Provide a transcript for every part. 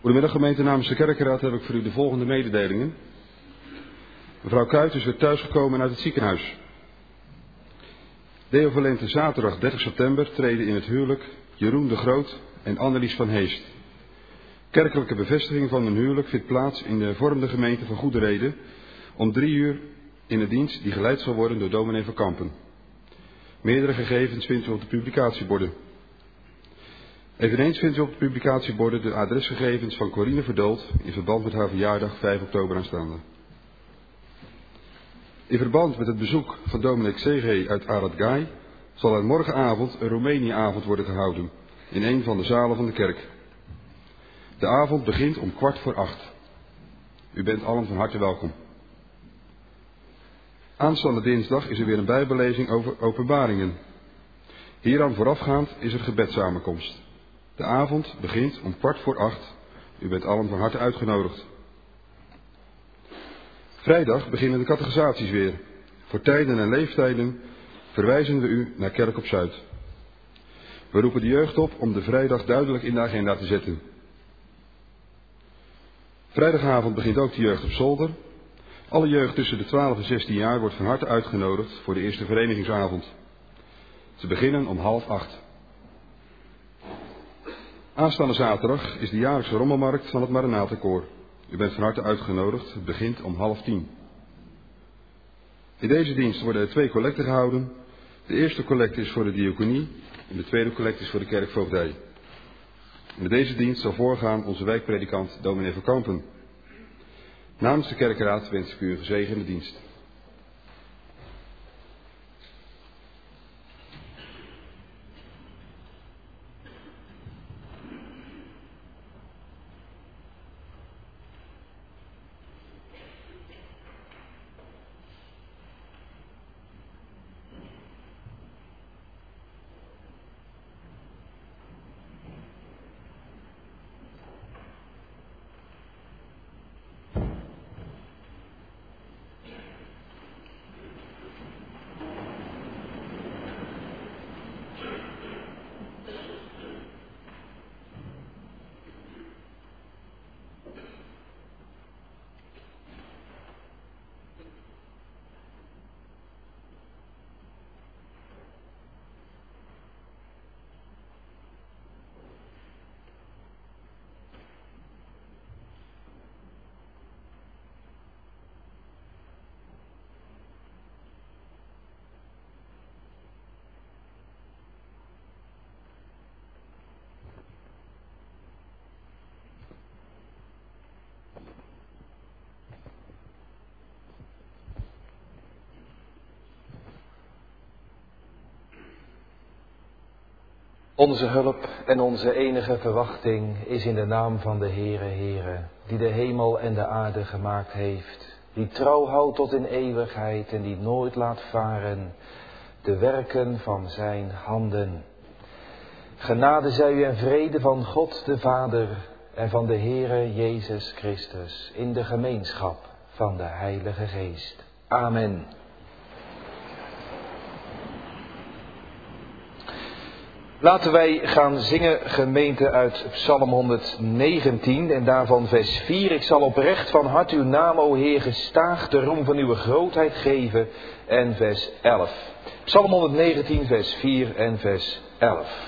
Goedemiddag gemeente, namens de kerkenraad heb ik voor u de volgende mededelingen. Mevrouw Kuyt is weer thuisgekomen uit het ziekenhuis. Deo verleent zaterdag 30 september treden in het huwelijk Jeroen de Groot en Annelies van Heest. Kerkelijke bevestiging van hun huwelijk vindt plaats in de vormde gemeente van Goede Reden om 3 uur in een dienst die geleid zal worden door dominee van Kampen. Meerdere gegevens vindt u op de publicatieborden. Eveneens vindt u op de publicatieborden de adresgegevens van Corine Verdoold in verband met haar verjaardag 5 oktober aanstaande. In verband met het bezoek van dominee C.G. uit Arad Gai zal er morgenavond een Roemenië-avond worden gehouden in een van de zalen van de kerk. De avond begint om 7:15. U bent allen van harte welkom. Aanstaande dinsdag is er weer een bijbellezing over Openbaringen. Hieraan voorafgaand is er gebedssamenkomst. De avond begint om 7:15. U bent allen van harte uitgenodigd. Vrijdag beginnen de catechisaties weer. Voor tijden en leeftijden verwijzen we u naar Kerk op Zuid. We roepen de jeugd op om de vrijdag duidelijk in de agenda te zetten. Vrijdagavond begint ook de jeugd op zolder. Alle jeugd tussen de 12 en 16 jaar wordt van harte uitgenodigd voor de eerste verenigingsavond. Ze beginnen om 7:30. Aanstaande zaterdag is de jaarlijkse rommelmarkt van het Maranatenkoor. U bent van harte uitgenodigd. Het begint om 9:30. In deze dienst worden er 2 collecten gehouden. De eerste collecte is voor de diaconie en de tweede collecte is voor de kerkvoogdij. En met deze dienst zal voorgaan onze wijkpredikant dominee van Kampen. Namens de kerkenraad wens ik u een gezegende dienst. Onze hulp en onze enige verwachting is in de naam van de Heere, die de hemel en de aarde gemaakt heeft, die trouw houdt tot in eeuwigheid en die nooit laat varen de werken van zijn handen. Genade zij u en vrede van God de Vader en van de Heere Jezus Christus in de gemeenschap van de Heilige Geest. Amen. Laten wij gaan zingen, gemeente, uit Psalm 119 en daarvan vers 4. Ik zal oprecht van hart uw naam, o Heer, gestaag de roem van uw grootheid geven. En vers 11. Psalm 119, vers 4 en vers 11.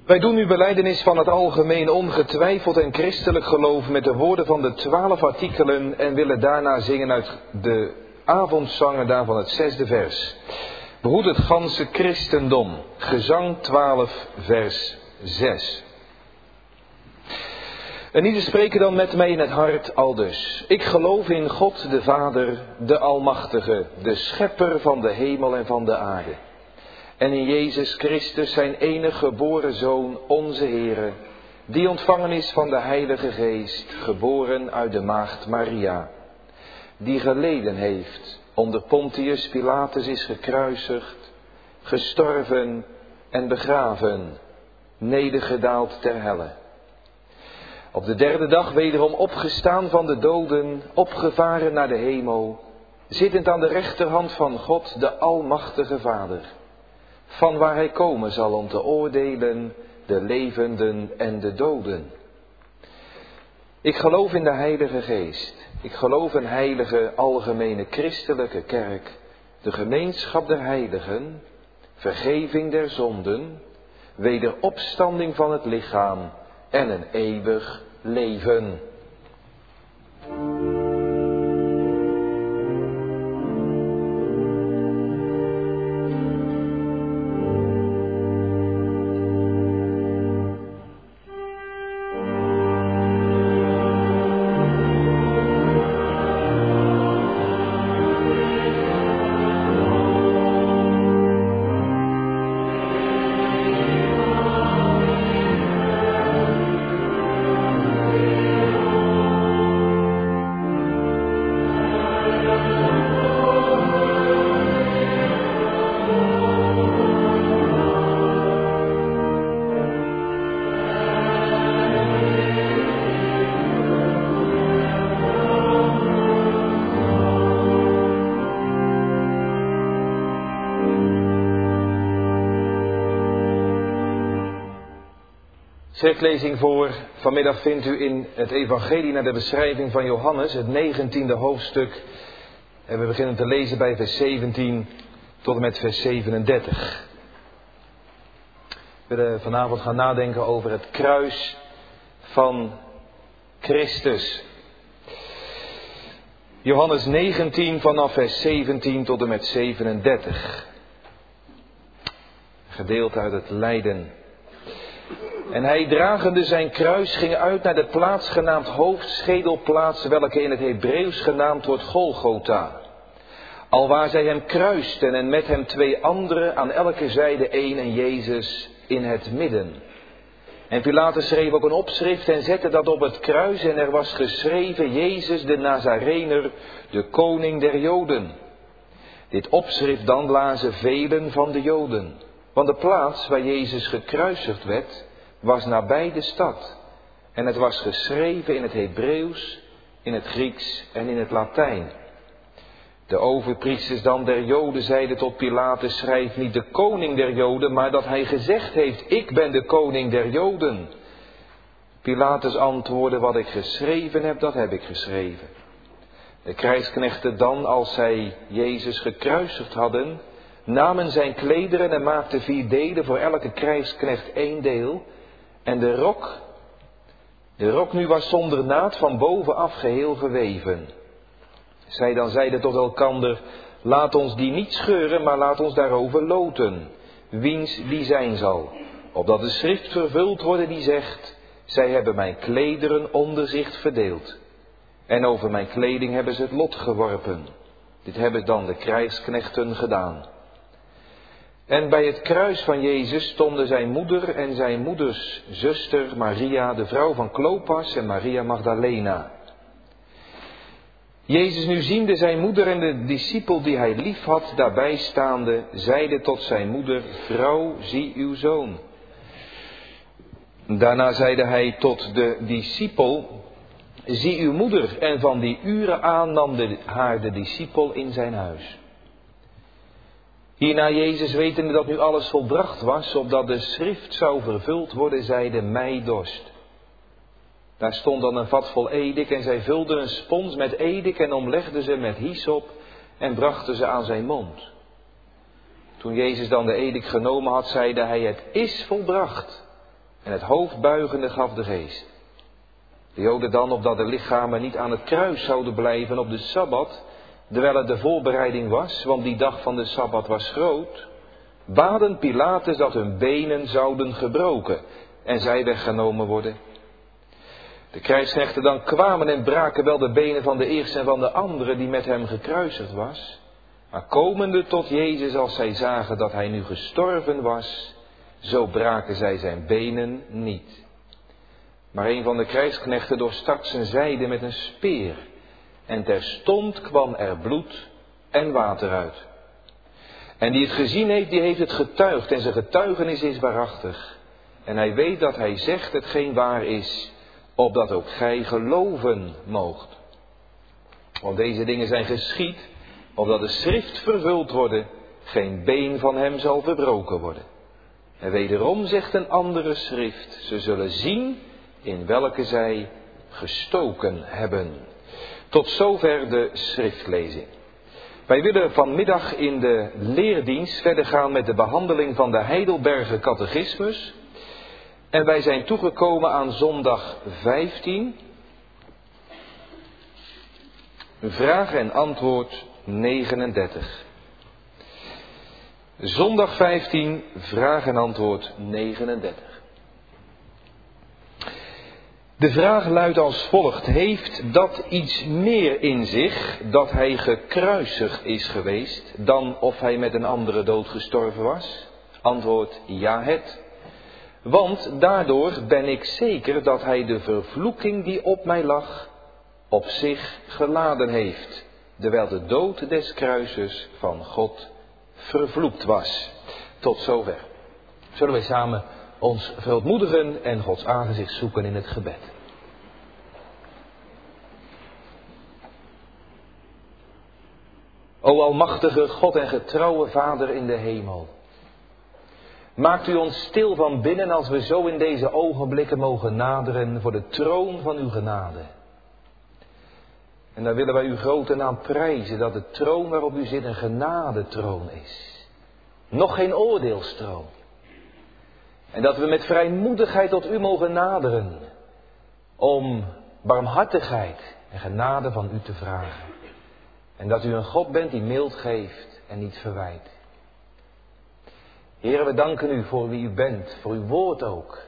Wij doen nu belijdenis van het algemeen ongetwijfeld en christelijk geloof met de woorden van de 12 artikelen en willen daarna zingen uit de avondzangen daarvan het 6e vers. Behoed het ganse christendom, gezang 12 vers 6. En ieder spreken dan met mij in het hart aldus. Ik geloof in God de Vader, de Almachtige, de Schepper van de hemel en van de aarde. En in Jezus Christus, zijn enige geboren Zoon, onze Heere, die ontvangen is van de Heilige Geest, geboren uit de maagd Maria, die geleden heeft, onder Pontius Pilatus is gekruisigd, gestorven en begraven, nedergedaald ter helle. Op de 3e dag wederom opgestaan van de doden, opgevaren naar de hemel, zittend aan de rechterhand van God, de Almachtige Vader, van waar hij komen zal om te oordelen de levenden en de doden. Ik geloof in de Heilige Geest. Ik geloof een heilige, algemene christelijke kerk, de gemeenschap der heiligen, vergeving der zonden, wederopstanding van het lichaam en een eeuwig leven. Schriftlezing voor vanmiddag vindt u in het evangelie naar de beschrijving van Johannes, het 19e hoofdstuk. En we beginnen te lezen bij vers 17 tot en met vers 37. We willen vanavond gaan nadenken over het kruis van Christus. Johannes 19 vanaf vers 17 tot en met 37. Gedeelte uit het lijden. En hij, dragende zijn kruis, ging uit naar de plaats genaamd hoofdschedelplaats, welke in het Hebreeuws genaamd wordt Golgotha. Alwaar zij hem kruisten en met hem 2 anderen, aan elke zijde 1 en Jezus in het midden. En Pilatus schreef ook een opschrift en zette dat op het kruis en er was geschreven: Jezus de Nazarener, de koning der Joden. Dit opschrift dan lazen velen van de Joden, want de plaats waar Jezus gekruisigd werd was nabij de stad. En het was geschreven in het Hebreeuws, in het Grieks en in het Latijn. De overpriesters dan der Joden zeiden tot Pilatus: schrijf niet de koning der Joden, maar dat hij gezegd heeft: ik ben de koning der Joden. Pilatus antwoordde: wat ik geschreven heb, dat heb ik geschreven. De krijgsknechten dan, als zij Jezus gekruisigd hadden, namen zijn klederen en maakten 4 delen, voor elke krijgsknecht 1 deel. En de rok nu was zonder naad, van bovenaf geheel geweven. Zij dan zeiden tot elkander: laat ons die niet scheuren, maar laat ons daarover loten, wiens die zijn zal. Opdat de schrift vervuld worden die zegt: zij hebben mijn klederen onder zich verdeeld. En over mijn kleding hebben ze het lot geworpen. Dit hebben dan de krijgsknechten gedaan. En bij het kruis van Jezus stonden zijn moeder en zijn moeders zuster Maria, de vrouw van Klopas, en Maria Magdalena. Jezus nu ziende zijn moeder en de discipel die hij lief had daarbij staande, zeide tot zijn moeder: vrouw, zie uw zoon. Daarna zeide hij tot de discipel: zie uw moeder. En van die uren aan nam haar de discipel in zijn huis. Hierna Jezus, wetende dat nu alles volbracht was, opdat de schrift zou vervuld worden, zeide: mij dorst. Daar stond dan een vat vol edik en zij vulden een spons met edik en omlegden ze met hyssop en brachten ze aan zijn mond. Toen Jezus dan de edik genomen had, zeide hij: het is volbracht. en het hoofd buigende gaf de geest. De Joden dan, opdat de lichamen niet aan het kruis zouden blijven op de Sabbat, terwijl het de voorbereiding was, want die dag van de Sabbat was groot, baden Pilatus dat hun benen zouden gebroken en zij weggenomen worden. De krijgsknechten dan kwamen en braken wel de benen van de eerste en van de andere die met hem gekruisigd was, maar komende tot Jezus als zij zagen dat hij nu gestorven was, zo braken zij zijn benen niet. Maar een van de krijgsknechten doorstak zijn zijde met een speer en terstond kwam er bloed en water uit. En die het gezien heeft, die heeft het getuigd en zijn getuigenis is waarachtig. En hij weet dat hij zegt hetgeen waar is, opdat ook gij geloven moogt. Want deze dingen zijn geschied, opdat de schrift vervuld worden, geen been van hem zal verbroken worden. En wederom zegt een andere schrift, ze zullen zien in welke zij gestoken hebben. Tot zover de schriftlezing. Wij willen vanmiddag in de leerdienst verder gaan met de behandeling van de Heidelberger Catechismus. En wij zijn toegekomen aan zondag 15. Vraag en antwoord 39. Zondag 15, vraag en antwoord 39. De vraag luidt als volgt: heeft dat iets meer in zich dat hij gekruisigd is geweest dan of hij met een andere dood gestorven was? Antwoord: ja, het. Want daardoor ben ik zeker dat hij de vervloeking die op mij lag op zich geladen heeft, terwijl de dood des kruises van God vervloekt was. Tot zover. Zullen wij samen ons verootmoedigen en Gods aangezicht zoeken in het gebed. O almachtige God en getrouwe Vader in de hemel. Maakt u ons stil van binnen als we zo in deze ogenblikken mogen naderen voor de troon van uw genade. En dan willen wij uw grote naam prijzen dat de troon waarop u zit een genadetroon is. Nog geen oordeelstroon. En dat we met vrijmoedigheid tot u mogen naderen om barmhartigheid en genade van u te vragen. En dat u een God bent die mild geeft en niet verwijt. Heren, we danken u voor wie u bent, voor uw woord ook.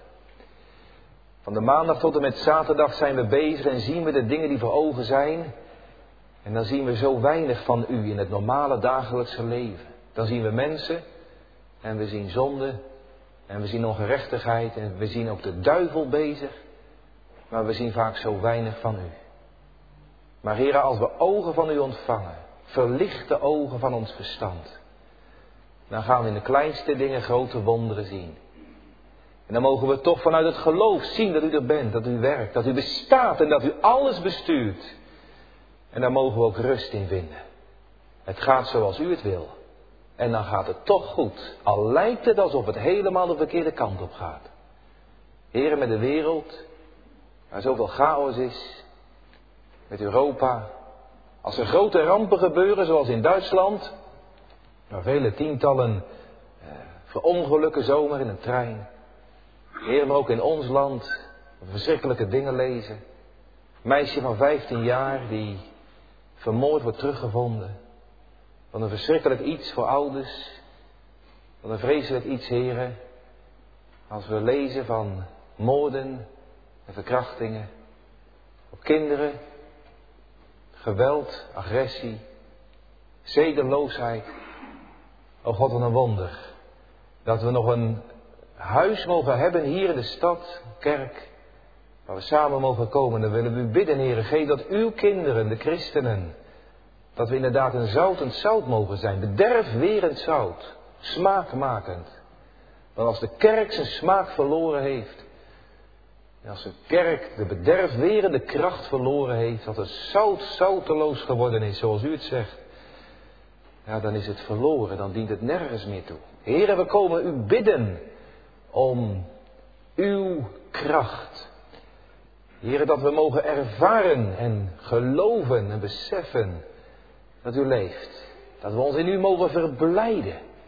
Van de maandag tot en met zaterdag zijn we bezig en zien we de dingen die voor ogen zijn. En dan zien we zo weinig van u in het normale dagelijkse leven. Dan zien we mensen en we zien zonde en we zien ongerechtigheid en we zien ook de duivel bezig. Maar we zien vaak zo weinig van u. Maar heren, als we ogen van u ontvangen, verlicht de ogen van ons verstand. Dan gaan we in de kleinste dingen grote wonderen zien. En dan mogen we toch vanuit het geloof zien dat u er bent, dat u werkt, dat u bestaat en dat u alles bestuurt. En daar mogen we ook rust in vinden. Het gaat zoals u het wil. En dan gaat het toch goed. Al lijkt het alsof het helemaal de verkeerde kant op gaat. Heren, met de wereld, waar zoveel chaos is, met Europa. Als er grote rampen gebeuren, zoals in Duitsland, waar vele tientallen verongelukken zomaar in een trein. Heer, maar ook in ons land, verschrikkelijke dingen lezen. Een meisje van 15 jaar die vermoord wordt teruggevonden. Wat een verschrikkelijk iets voor ouders. Wat een vreselijk iets, heren. Als we lezen van moorden en verkrachtingen op kinderen. Geweld, agressie, zedeloosheid. O God, wat een wonder. Dat we nog een huis mogen hebben hier in de stad, kerk, waar we samen mogen komen. Dan willen we u bidden, Heere, geef dat uw kinderen, de christenen, dat we inderdaad een zoutend zout mogen zijn. Bederfwerend zout, smaakmakend. Want als de kerk zijn smaak verloren heeft, en als de kerk de bederfwerende kracht verloren heeft, dat het zout zouteloos geworden is, zoals u het zegt, ja, dan is het verloren, dan dient het nergens meer toe. Heere, we komen u bidden om uw kracht. Heere, dat we mogen ervaren en geloven en beseffen dat u leeft. Dat we ons in u mogen verblijden.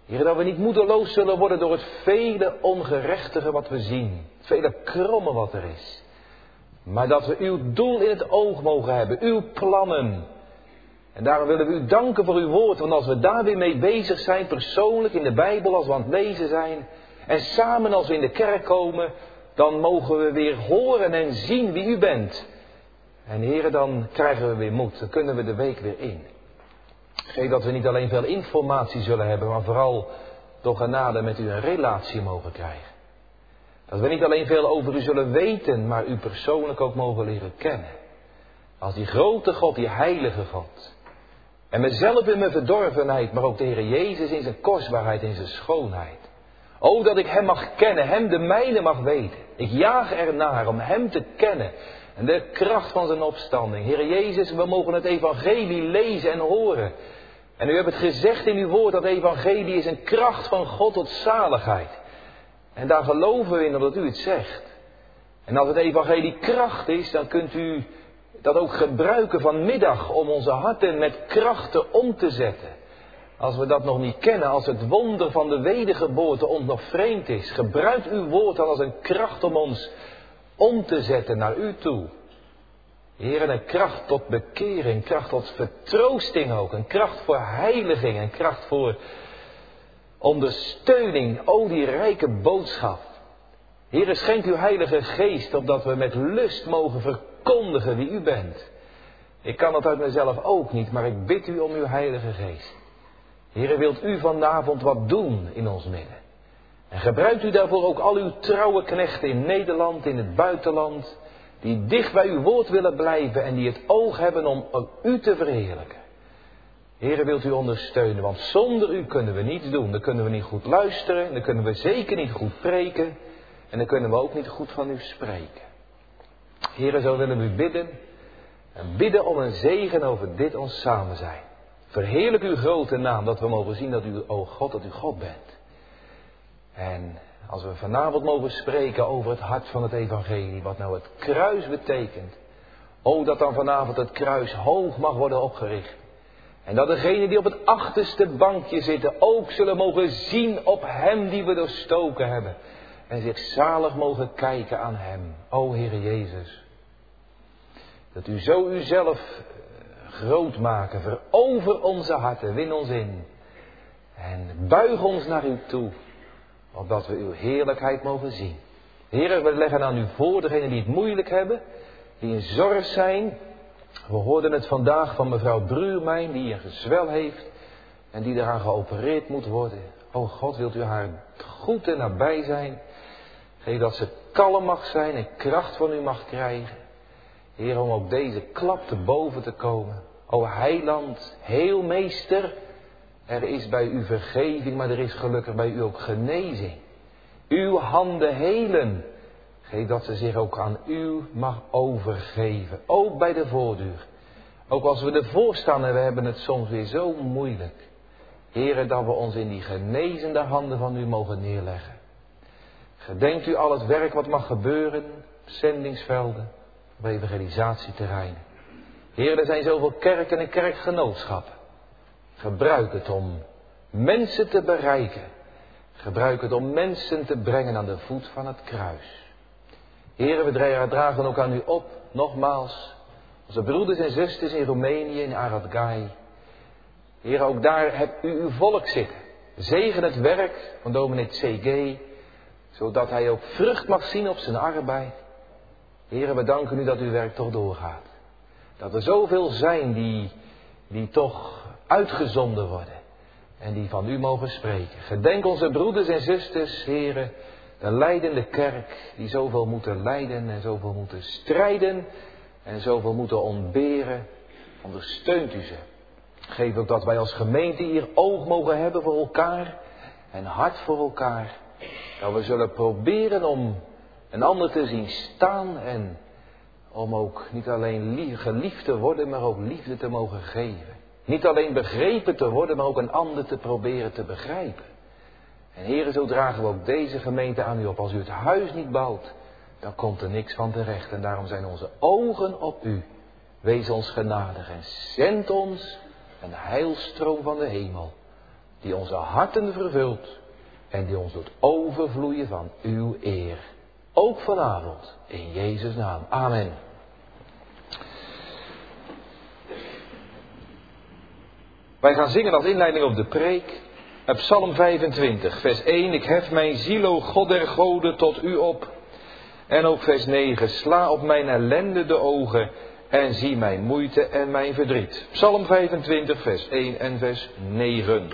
Heer, dat we niet moedeloos zullen worden door het vele ongerechtige wat we zien. Het vele kromme wat er is. Maar dat we uw doel in het oog mogen hebben. Uw plannen. En daarom willen we u danken voor uw woord. Want als we daar weer mee bezig zijn, persoonlijk in de Bijbel, als we aan het lezen zijn. En samen als we in de kerk komen, dan mogen we weer horen en zien wie u bent. En Heer, dan krijgen we weer moed. Dan kunnen we de week weer in. Geef dat we niet alleen veel informatie zullen hebben, maar vooral door genade met u een relatie mogen krijgen. Dat we niet alleen veel over u zullen weten, maar u persoonlijk ook mogen leren kennen. Als die grote God, die heilige God. En mezelf in mijn verdorvenheid, maar ook de Heer Jezus in zijn kostbaarheid, in zijn schoonheid. O, dat ik hem mag kennen, hem de mijne mag weten. Ik jaag ernaar om hem te kennen. En de kracht van zijn opstanding. Heer Jezus, we mogen het evangelie lezen en horen. En u hebt het gezegd in uw woord, dat evangelie is een kracht van God tot zaligheid. En daar geloven we in omdat u het zegt. En als het evangelie kracht is, dan kunt u dat ook gebruiken vanmiddag om onze harten met krachten om te zetten. Als we dat nog niet kennen, als het wonder van de wedergeboorte ons nog vreemd is, gebruikt uw woord dan als een kracht om ons om te zetten naar u toe. Heer, een kracht tot bekering, kracht tot vertroosting ook, een kracht voor heiliging, een kracht voor ondersteuning. O, die rijke boodschap. Heer, schenk uw heilige geest, opdat we met lust mogen verkondigen wie u bent. Ik kan het uit mezelf ook niet, maar ik bid u om uw heilige geest. Heer, wilt u vanavond wat doen in ons midden? En gebruikt u daarvoor ook al uw trouwe knechten in Nederland, in het buitenland, die dicht bij uw woord willen blijven en die het oog hebben om u te verheerlijken. Heer, wilt u ondersteunen, want zonder u kunnen we niets doen. Dan kunnen we niet goed luisteren, dan kunnen we zeker niet goed preken en dan kunnen we ook niet goed van u spreken. Heer, zo willen we u bidden en bidden om een zegen over dit ons samen zijn. Verheerlijk uw grote naam, dat we mogen zien dat u, o God, dat u God bent. En als we vanavond mogen spreken over het hart van het evangelie, wat nou het kruis betekent. O, dat dan vanavond het kruis hoog mag worden opgericht. En dat degenen die op het achterste bankje zitten ook zullen mogen zien op hem die we doorstoken hebben. En zich zalig mogen kijken aan hem. O, Heere Jezus. Dat u zo uzelf groot maken, verover onze harten, win ons in. En buig ons naar u toe, opdat we uw heerlijkheid mogen zien. Heer, we leggen aan u voor, degenen die het moeilijk hebben, die in zorg zijn. We hoorden het vandaag van mevrouw Bruurmijn, die een gezwel heeft en die eraan geopereerd moet worden. O God, wilt u haar goed en nabij zijn. Geef dat ze kalm mag zijn en kracht van u mag krijgen. Heer, om op deze klap te boven te komen. O heiland, heelmeester, er is bij u vergeving, maar er is gelukkig bij u ook genezing. Uw handen helen. Geef dat ze zich ook aan u mag overgeven. Ook bij de voordeur. Ook als we ervoor staan en we hebben het soms weer zo moeilijk. Heere, dat we ons in die genezende handen van u mogen neerleggen. Gedenkt u al het werk wat mag gebeuren. Zendingsvelden. Op evangelisatieterreinen. Heer, er zijn zoveel kerken en kerkgenootschappen. Gebruik het om mensen te bereiken. Gebruik het om mensen te brengen aan de voet van het kruis. Heer, we dragen ook aan u op, nogmaals, onze broeders en zusters in Roemenië, in Aradgai. Heer, ook daar hebt u uw volk zitten. Zegen het werk van dominee C.G., zodat hij ook vrucht mag zien op zijn arbeid. Heer, we danken u dat uw werk toch doorgaat. Dat er zoveel zijn die toch uitgezonden worden. En die van u mogen spreken. Gedenk onze broeders en zusters, heren, de lijdende kerk, die zoveel moeten lijden en zoveel moeten strijden en zoveel moeten ontberen. Ondersteunt u ze. Geef ook dat wij als gemeente hier oog mogen hebben voor elkaar en hart voor elkaar. Dat we zullen proberen om een ander te zien staan en om ook niet alleen geliefd te worden, maar ook liefde te mogen geven. Niet alleen begrepen te worden, maar ook een ander te proberen te begrijpen. En heren, zo dragen we ook deze gemeente aan u op. Als u het huis niet bouwt, dan komt er niks van terecht. En daarom zijn onze ogen op u. Wees ons genadig en zend ons een heilstroom van de hemel. die onze harten vervult en die ons doet overvloeien van uw eer. Ook vanavond, in Jezus' naam. Amen. Wij gaan zingen als inleiding op de preek, Psalm 25, vers 1. Ik hef mijn ziel, o God der goden, tot u op. En ook vers 9. Sla op mijn ellende de ogen en zie mijn moeite en mijn verdriet. Psalm 25, vers 1 en vers 9.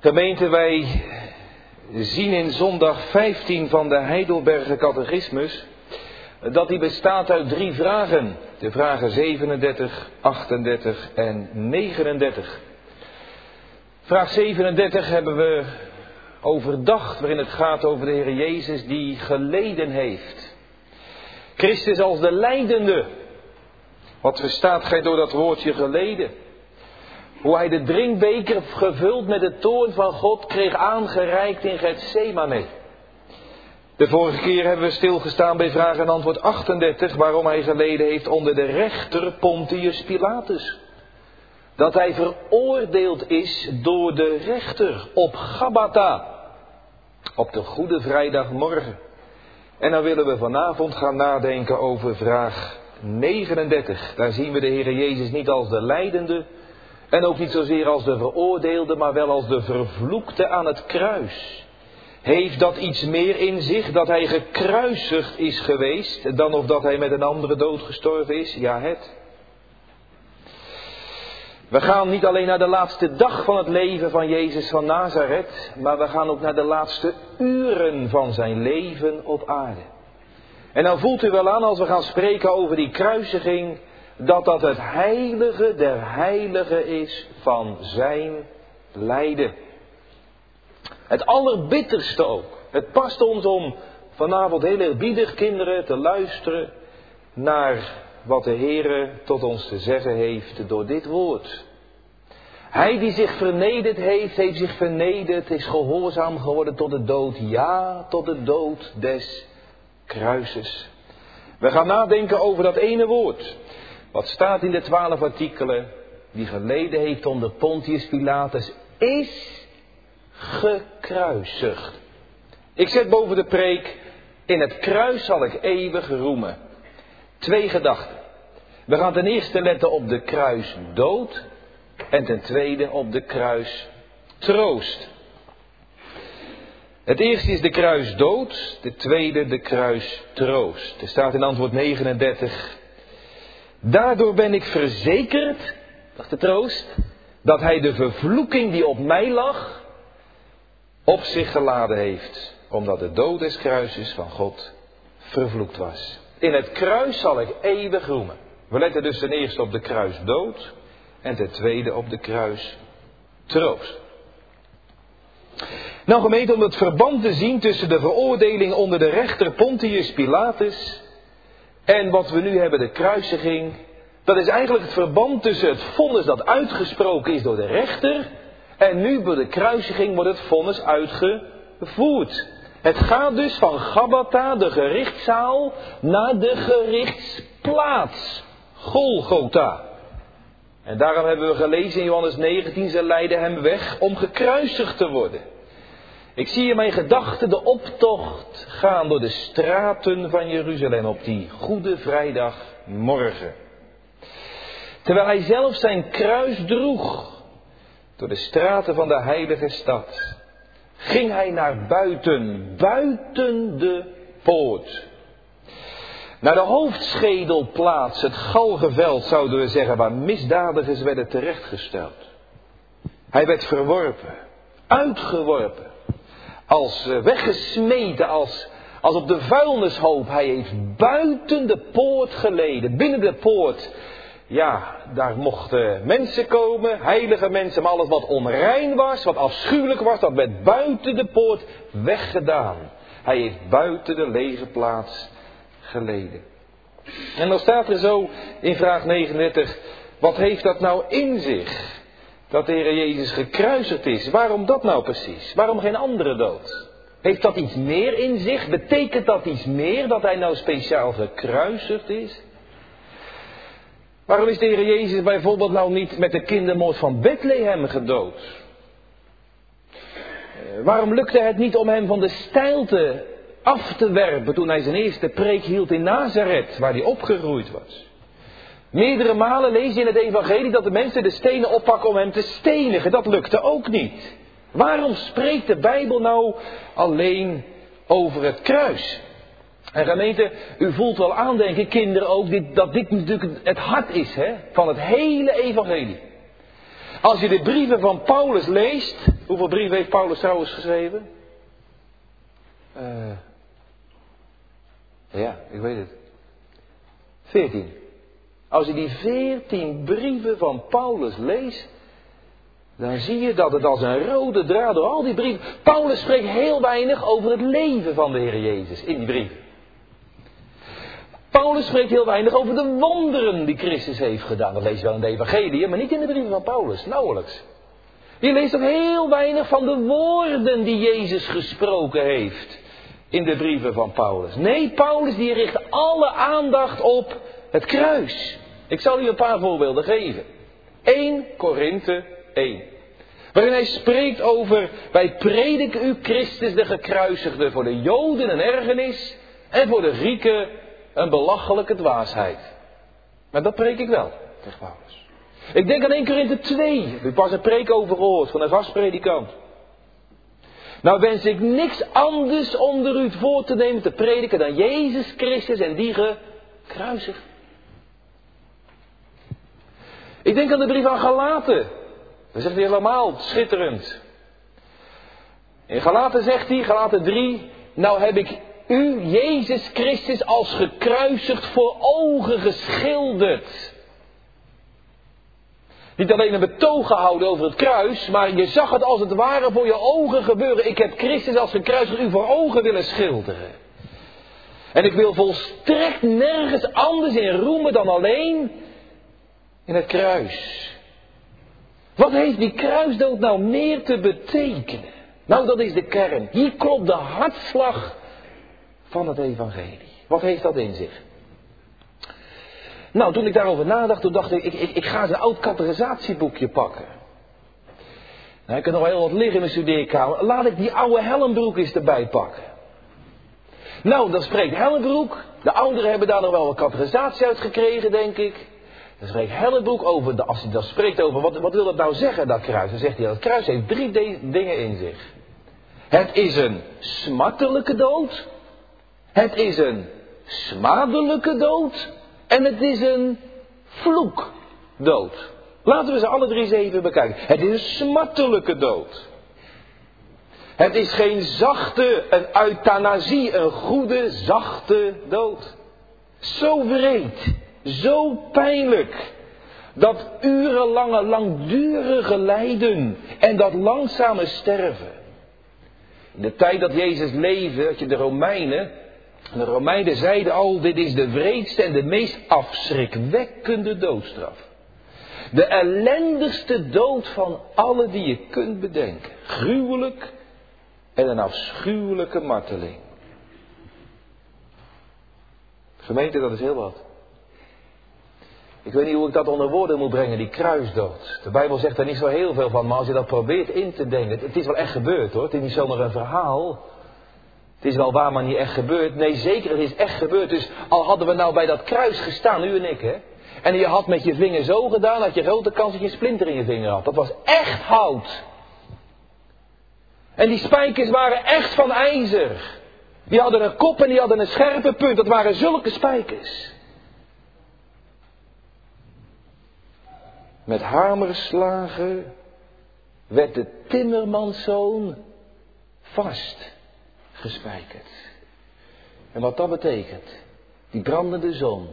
Gemeente, wij zien in zondag 15 van de Heidelberger Catechismus dat die bestaat uit 3 vragen. De vragen 37, 38 en 39. Vraag 37 hebben we overdacht, waarin het gaat over de Heer Jezus die geleden heeft. Christus als de lijdende. Wat verstaat gij door dat woordje geleden? Hoe hij de drinkbeker gevuld met de toorn van God kreeg aangereikt in Getsemane. De vorige keer hebben we stilgestaan bij vraag en antwoord 38, waarom hij geleden heeft onder de rechter Pontius Pilatus. Dat hij veroordeeld is door de rechter op Gabbatha, op de Goede Vrijdagmorgen. En dan willen we vanavond gaan nadenken over vraag 39. Daar zien we de Heer Jezus niet als de lijdende en ook niet zozeer als de veroordeelde, maar wel als de vervloekte aan het kruis. Heeft dat iets meer in zich, dat hij gekruisigd is geweest, dan of dat hij met een andere dood gestorven is? Ja, het. We gaan niet alleen naar de laatste dag van het leven van Jezus van Nazareth, maar we gaan ook naar de laatste uren van zijn leven op aarde. En dan voelt u wel aan, als we gaan spreken over die kruisiging, dat dat het heilige der heiligen is van zijn lijden. Het allerbitterste ook. Het past ons om vanavond heel eerbiedig, kinderen, te luisteren naar wat de Heere tot ons te zeggen heeft door dit woord. Hij die zich vernederd heeft zich vernederd, is gehoorzaam geworden tot de dood. Ja, tot de dood des kruises. We gaan nadenken over dat ene woord. Wat staat in de 12 artikelen. Die geleden heeft onder Pontius Pilatus is gekruisigd. Ik zet boven de preek, in het kruis zal ik eeuwig roemen. 2 gedachten. We gaan ten eerste letten op de kruisdood en ten tweede op de kruistroost. Het eerste is de kruisdood, de tweede de kruistroost. Er staat in antwoord 39. Daardoor ben ik verzekerd, dat is de troost, dat hij de vervloeking die op mij lag op zich geladen heeft, omdat de dood des kruises van God vervloekt was. In het kruis zal ik eeuwig roemen. We letten dus ten eerste op de kruisdood en ten tweede op de kruistroost. Nou gemeente, om het verband te zien tussen de veroordeling onder de rechter Pontius Pilatus en wat we nu hebben, de kruisiging. Dat is eigenlijk het verband tussen het vonnis dat uitgesproken is door de rechter en nu bij de kruisiging wordt het vonnis uitgevoerd. Het gaat dus van Gabbatha, de gerichtszaal, naar de gerichtsplaats, Golgotha. En daarom hebben we gelezen in Johannes 19, ze leidden hem weg om gekruisigd te worden. Ik zie in mijn gedachten de optocht gaan door de straten van Jeruzalem op die Goede Vrijdagmorgen. Terwijl hij zelf zijn kruis droeg door de straten van de heilige stad, ging hij naar buiten de poort. Naar de hoofdschedelplaats, het Galgenveld zouden we zeggen, waar misdadigers werden terechtgesteld. Hij werd verworpen, uitgeworpen, als weggesmeten, als op de vuilnishoop. Hij heeft buiten de poort geleden. Binnen de poort, ja, daar mochten mensen komen, heilige mensen, maar alles wat onrein was, wat afschuwelijk was, dat werd buiten de poort weggedaan. Hij heeft buiten de lege plaats geleden. En dan staat er zo in vraag 39, wat heeft dat nou in zich? Dat de Heer Jezus gekruisigd is. Waarom dat nou precies? Waarom geen andere dood? Heeft dat iets meer in zich? Betekent dat iets meer dat hij nou speciaal gekruisigd is? Waarom is de Heer Jezus bijvoorbeeld nou niet met de kindermoord van Bethlehem gedood? Waarom lukte het niet om hem van de steilte af te werpen toen hij zijn eerste preek hield in Nazareth, waar hij opgegroeid was? Meerdere malen lees je in het evangelie dat de mensen de stenen oppakken om hem te stenigen. Dat lukte ook niet. Waarom spreekt de Bijbel nou alleen over het kruis? En gemeente, u voelt wel aan, denk ik, kinderen ook, dat dit natuurlijk het hart is van het hele evangelie. Als je de brieven van Paulus leest, Hoeveel brieven heeft Paulus trouwens geschreven? Ja, ik weet het. 14. Als je die 14 brieven van Paulus leest, dan zie je dat het als een rode draad door al die brieven... Paulus spreekt heel weinig over het leven van de Heer Jezus in die brieven. Paulus spreekt heel weinig over de wonderen die Christus heeft gedaan. Dat lees je wel in de evangelie, maar niet in de brieven van Paulus, nauwelijks. Je leest ook heel weinig van de woorden die Jezus gesproken heeft in de brieven van Paulus. Nee, Paulus die richt alle aandacht op het kruis. Ik zal u een paar voorbeelden geven. 1 Korinthe 1. Waarin hij spreekt over, wij prediken u Christus de gekruisigde, voor de Joden een ergernis en voor de Grieken een belachelijke dwaasheid. Maar dat preek ik wel, zegt Paulus. Ik denk aan 1 Korinthe 2. Heb u pas een preek over gehoord van een gastpredikant. Nou wens ik niks anders onder u voor te nemen te prediken dan Jezus Christus en die gekruisigd. Ik denk aan de brief aan Galaten. Dat zegt hij helemaal schitterend. In Galaten zegt hij, Galaten 3, nou heb ik u, Jezus Christus, als gekruisigd voor ogen geschilderd. Niet alleen een betoog gehouden over het kruis, maar je zag het als het ware voor je ogen gebeuren. Ik heb Christus als gekruisigd u voor ogen willen schilderen. En ik wil volstrekt nergens anders in roemen dan alleen in het kruis. Wat heeft die kruisdood nou meer te betekenen? Nou, dat is de kern. Hier klopt de hartslag van het evangelie. Wat heeft dat in zich? Nou, toen ik daarover nadacht, toen dacht ik ga eens een oud categorisatieboekje pakken. Nou, ik heb nog heel wat liggen in mijn studeerkamer. Laat ik die oude Hellenbroek eens erbij pakken. Nou, dan spreekt Hellenbroek. De ouderen hebben daar nog wel een categorisatie uit gekregen, denk ik. Dan spreekt Hellenbroek over, als hij dan spreekt over, wat wil dat nou zeggen, dat kruis? Dan zegt hij, dat kruis heeft 3 dingen in zich. Het is een smartelijke dood. Het is een smadelijke dood. En het is een vloekdood. Laten we ze alle 3 eens even bekijken. Het is een smartelijke dood. Het is geen zachte, een euthanasie, een goede, zachte dood. Zo wreed, zo pijnlijk. Dat urenlange, langdurige lijden en dat langzame sterven. In de tijd dat Jezus leefde, had je de Romeinen zeiden al, dit is de wreedste en de meest afschrikwekkende doodstraf. De ellendigste dood van alle die je kunt bedenken. Gruwelijk en een afschuwelijke marteling. Gemeente, dat is heel wat. Ik weet niet hoe ik dat onder woorden moet brengen, die kruisdood. De Bijbel zegt er niet zo heel veel van, maar als je dat probeert in te denken. Het is wel echt gebeurd hoor, het is niet zomaar een verhaal. Het is wel waar, maar niet echt gebeurd. Nee, zeker, het is echt gebeurd. Dus al hadden we nou bij dat kruis gestaan, u en ik, hè. En je had met je vinger zo gedaan, had je grote kans dat je een splinter in je vinger had. Dat was echt hout. En die spijkers waren echt van ijzer. Die hadden een kop en die hadden een scherpe punt. Dat waren zulke spijkers. Met hamerslagen werd de timmermanszoon vast gespijkerd. En wat dat betekent, die brandende zon,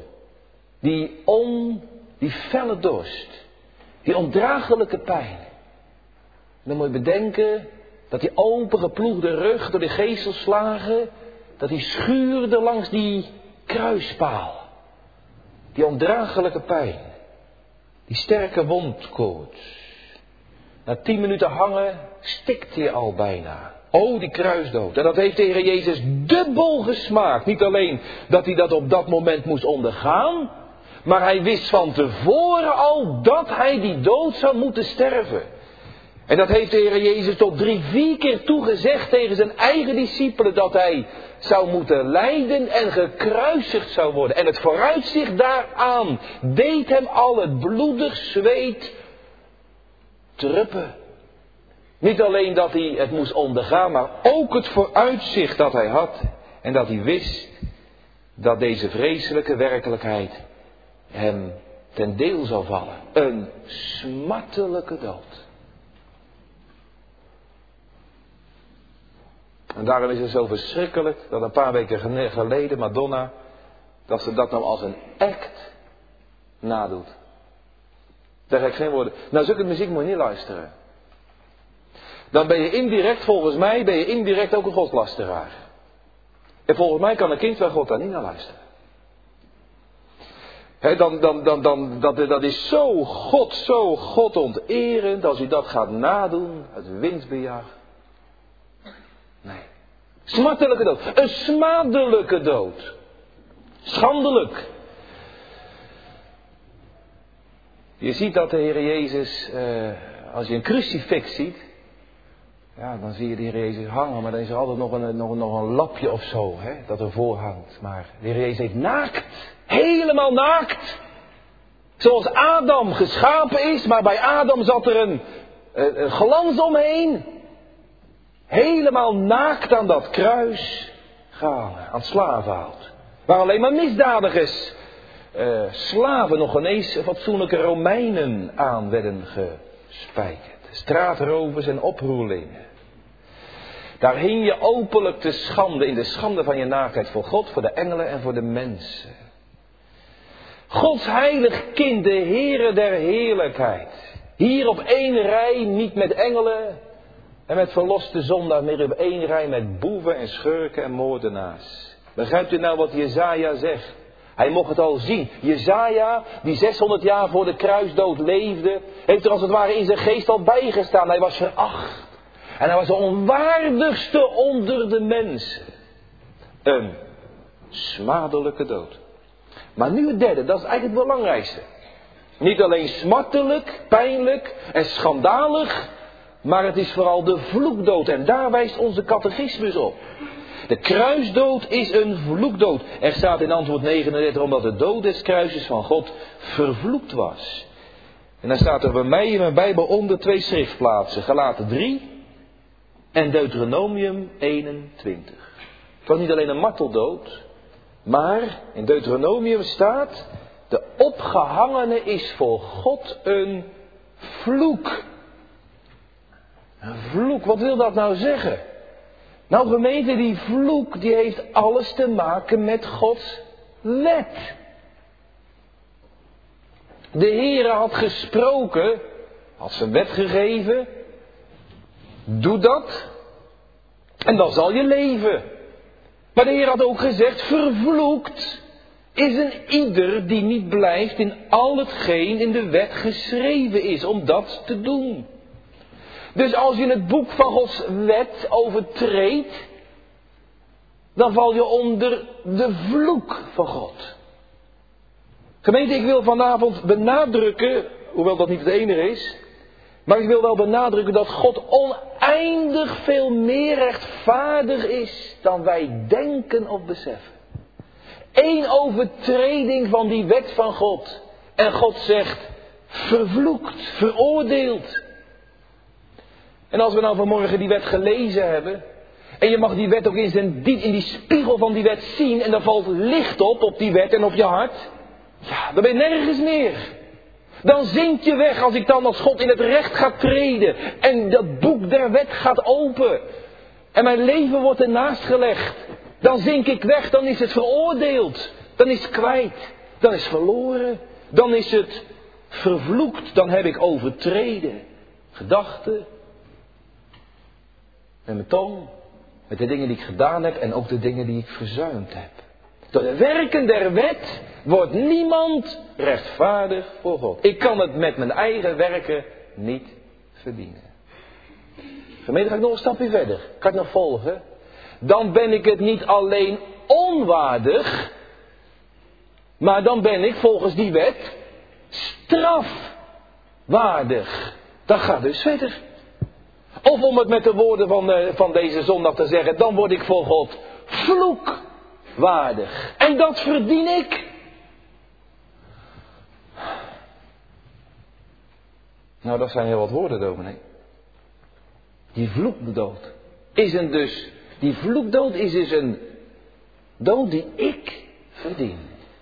die felle dorst, die ondraaglijke pijn. En dan moet je bedenken dat die opengeploegde rug door de geeselslagen, dat die schuurde langs die kruispaal. Die ondraaglijke pijn, die sterke wondkoorts. Na 10 minuten hangen stikt hij al bijna. Oh, die kruisdood. En dat heeft de Heer Jezus dubbel gesmaakt. Niet alleen dat hij dat op dat moment moest ondergaan, maar hij wist van tevoren al dat hij die dood zou moeten sterven. En dat heeft de Heer Jezus tot 3-4 keer toegezegd tegen zijn eigen discipelen, dat hij zou moeten lijden en gekruisigd zou worden. En het vooruitzicht daaraan deed hem al het bloedig zweet druppen. Niet alleen dat hij het moest ondergaan, maar ook het vooruitzicht dat hij had. En dat hij wist dat deze vreselijke werkelijkheid hem ten deel zou vallen. Een smartelijke dood. En daarom is het zo verschrikkelijk dat een paar weken geleden Madonna, dat ze dat nou als een act nadoet. Daar ga ik geen woorden. Nou, zulke muziek moet je niet luisteren. Dan ben je indirect, volgens mij, ook een godslasteraar. En volgens mij kan een kind van God daar niet naar luisteren. Dat is zo godonterend als u dat gaat nadoen, het winstbejag. Nee. Smartelijke dood. Een smadelijke dood. Schandelijk. Je ziet dat de Heer Jezus, als je een crucifix ziet, ja, dan zie je de Heer Jezus hangen, maar dan is er altijd nog een lapje of zo, dat ervoor hangt. Maar de Heer Jezus heeft naakt, helemaal naakt. Zoals Adam geschapen is, maar bij Adam zat er een glans omheen. Helemaal naakt aan dat kruis gehangen, aan het slavenhout. Waar alleen maar misdadigers, slaven, nog ineens fatsoenlijke Romeinen aan werden gespijkerd. Straatrovers en oproerlingen. Daar hing je openlijk te schande, in de schande van je naaktheid voor God, voor de engelen en voor de mensen. Gods heilig kind, de Heere der heerlijkheid. Hier op één rij, niet met engelen en met verloste zondaars, maar op één rij met boeven en schurken en moordenaars. Begrijpt u nou wat Jesaja zegt? Hij mocht het al zien. Jesaja, die 600 jaar voor de kruisdood leefde, heeft er als het ware in zijn geest al bijgestaan. Hij was veracht. En hij was de onwaardigste onder de mensen. Een smadelijke dood. Maar nu het derde, dat is eigenlijk het belangrijkste. Niet alleen smartelijk, pijnlijk en schandalig, maar het is vooral de vloekdood. En daar wijst onze catechismus op. De kruisdood is een vloekdood. Er staat in antwoord 39, omdat de dood des kruises van God vervloekt was. En dan staat er bij mij in mijn Bijbel onder 2 schriftplaatsen. Galaten 3 en Deuteronomium 21. Het was niet alleen een marteldood, maar in Deuteronomium staat, de opgehangene is voor God een vloek. Een vloek, wat wil dat nou zeggen? Nou gemeente, die vloek die heeft alles te maken met Gods wet. De Heere had gesproken, had zijn wet gegeven. Doe dat en dan zal je leven. Maar de Heer had ook gezegd, vervloekt is een ieder die niet blijft in al hetgeen in de wet geschreven is om dat te doen. Dus als je het boek van Gods wet overtreedt, dan val je onder de vloek van God. Gemeente, ik wil vanavond benadrukken, hoewel dat niet het enige is, maar ik wil wel benadrukken dat God oneindig veel meer rechtvaardig is dan wij denken of beseffen. Eén overtreding van die wet van God en God zegt, vervloekt, veroordeeld. En als we nou vanmorgen die wet gelezen hebben, en je mag die wet ook in die spiegel van die wet zien, en er valt licht op die wet en op je hart, ja, dan ben je nergens meer. Dan zink je weg als ik dan als God in het recht ga treden, en dat boek der wet gaat open, en mijn leven wordt ernaast gelegd. Dan zink ik weg, dan is het veroordeeld, dan is het kwijt, dan is het verloren, dan is het vervloekt, dan heb ik overtreden. Gedachten, met mijn tong, met de dingen die ik gedaan heb en ook de dingen die ik verzuimd heb. Door de werken der wet wordt niemand rechtvaardig voor God. Ik kan het met mijn eigen werken niet verdienen. Gemeente, ga ik nog een stapje verder. Kan ik nog volgen? Dan ben ik het niet alleen onwaardig, maar dan ben ik volgens die wet strafwaardig. Dat gaat dus verder. Of om het met de woorden van deze zondag te zeggen, dan word ik voor God vloekwaardig. En dat verdien ik. Nou, dat zijn heel wat woorden, dominee. Die vloekdood is een dood die ik verdien.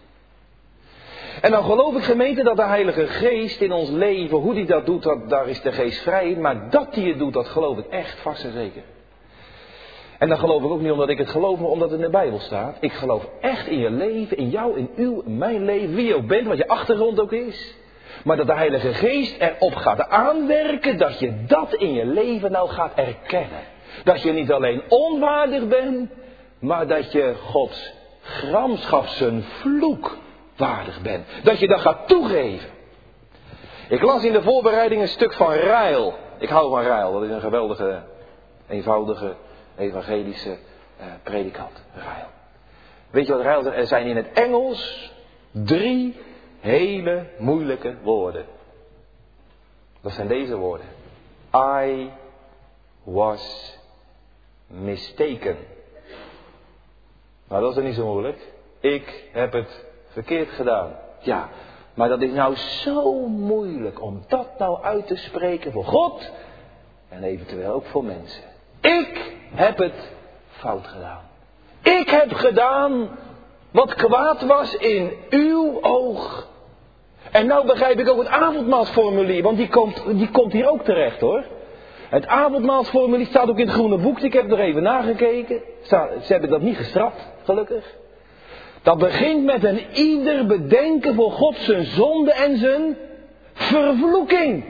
En dan geloof ik, gemeente, dat de Heilige Geest in ons leven, hoe die dat doet, daar is de Geest vrij in. Maar dat die het doet, dat geloof ik echt vast en zeker. En dan geloof ik ook niet omdat ik het geloof, maar omdat het in de Bijbel staat. Ik geloof echt in je leven, in jou, in uw, in mijn leven, wie je ook bent, wat je achtergrond ook is. Maar dat de Heilige Geest erop gaat aanwerken, dat je dat in je leven nou gaat erkennen. Dat je niet alleen onwaardig bent, maar dat je Gods gramschap, zijn vloek, waardig bent. Dat je dat gaat toegeven. Ik las in de voorbereiding een stuk van Ryle. Ik hou van Ryle, dat is een geweldige, eenvoudige, evangelische predikant. Ryle. Weet je wat Ryle zegt? Er zijn in het Engels 3 hele moeilijke woorden. Dat zijn deze woorden. I was mistaken. Nou, dat is er niet zo moeilijk. Ik heb het verkeerd gedaan. Ja, maar dat is nou zo moeilijk om dat nou uit te spreken voor God en eventueel ook voor mensen. Ik heb het fout gedaan. Ik heb gedaan wat kwaad was in uw oog. En nou begrijp ik ook het avondmaalsformulier, want die komt hier ook terecht hoor. Het avondmaalsformulier staat ook in het groene boekje, ik heb er even nagekeken. Ze hebben dat niet gestraft, gelukkig. Dat begint met een ieder bedenken voor God zijn zonde en zijn vervloeking.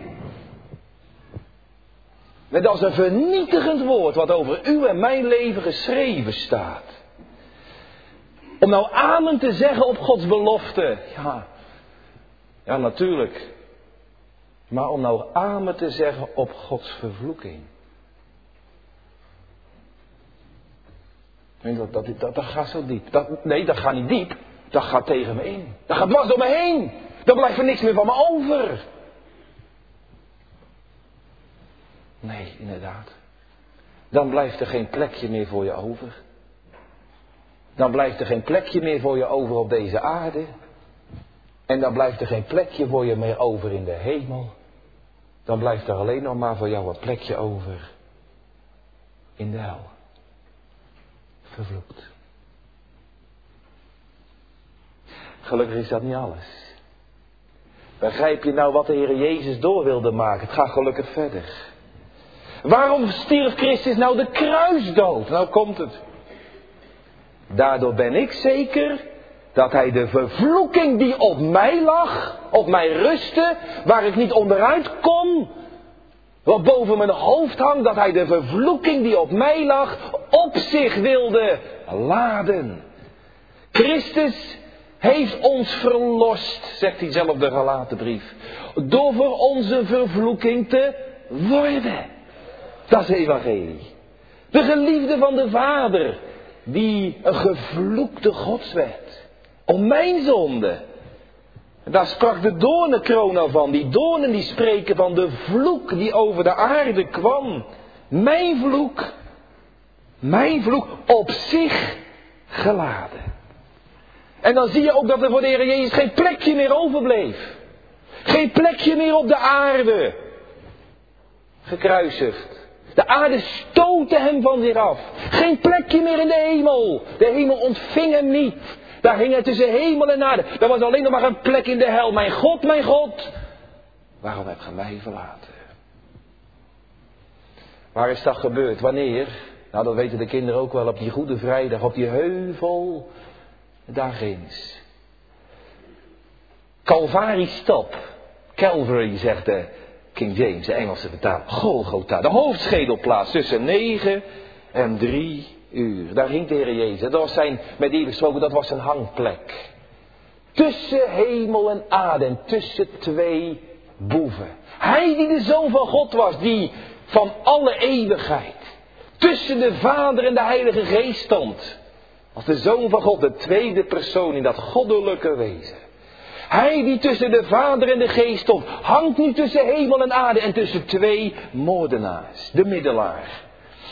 Met als een vernietigend woord wat over uw en mijn leven geschreven staat. Om nou amen te zeggen op Gods belofte. Ja, natuurlijk. Maar om nou amen te zeggen op Gods vervloeking. Dat gaat zo diep. Dat gaat niet diep. Dat gaat tegen me in. Dat gaat dwars door me heen. Dan blijft er niks meer van me over. Nee, inderdaad. Dan blijft er geen plekje meer voor je over. Dan blijft er geen plekje meer voor je over op deze aarde. En dan blijft er geen plekje voor je meer over in de hemel. Dan blijft er alleen nog maar voor jou een plekje over in de hel. Vervloekt. Gelukkig is dat niet alles. Begrijp je nou wat de Heer Jezus door wilde maken? Het gaat gelukkig verder. Waarom stierf Christus nou de kruisdood? Nou komt het. Daardoor ben ik zeker dat hij de vervloeking die op mij lag, op mij rustte, waar ik niet onderuit kon, wat boven mijn hoofd hangt, dat hij de vervloeking die op mij lag, op zich wilde laden. Christus heeft ons verlost, zegt hij zelf de Galatenbrief, door voor onze vervloeking te worden. Dat is het evangelie. De geliefde van de Vader, die een gevloekte gods werd. Om mijn zonde. Daar sprak de doornenkroon van. Die doornen die spreken van de vloek die over de aarde kwam. Mijn vloek op zich geladen. En dan zie je ook dat er voor de Heer Jezus geen plekje meer overbleef. Geen plekje meer op de aarde. Gekruisigd. De aarde stootte hem van zich af. Geen plekje meer in de hemel. De hemel ontving hem niet. Daar hing hij tussen hemel en aarde. Er was alleen nog maar een plek in de hel. Mijn God, waarom heb je mij verlaten? Waar is dat gebeurd? Wanneer? Nou, dat weten de kinderen ook wel. Op die Goede Vrijdag, op die heuvel. Daar ginds. Calvary-stop. Calvary, zegt de King James, de Engelse vertaling. Golgotha, de hoofdschedelplaats tussen 9 en 3 uur. Daar hing de Heer Jezus. Dat was zijn, met die gesproken, dat was zijn hangplek. Tussen hemel en aarde en tussen 2 boeven. Hij die de Zoon van God was, die van alle eeuwigheid tussen de Vader en de Heilige Geest stond. Als de Zoon van God, de tweede persoon in dat goddelijke wezen. Hij die tussen de Vader en de Geest stond, hangt nu tussen hemel en aarde en tussen 2 moordenaars. De middelaar.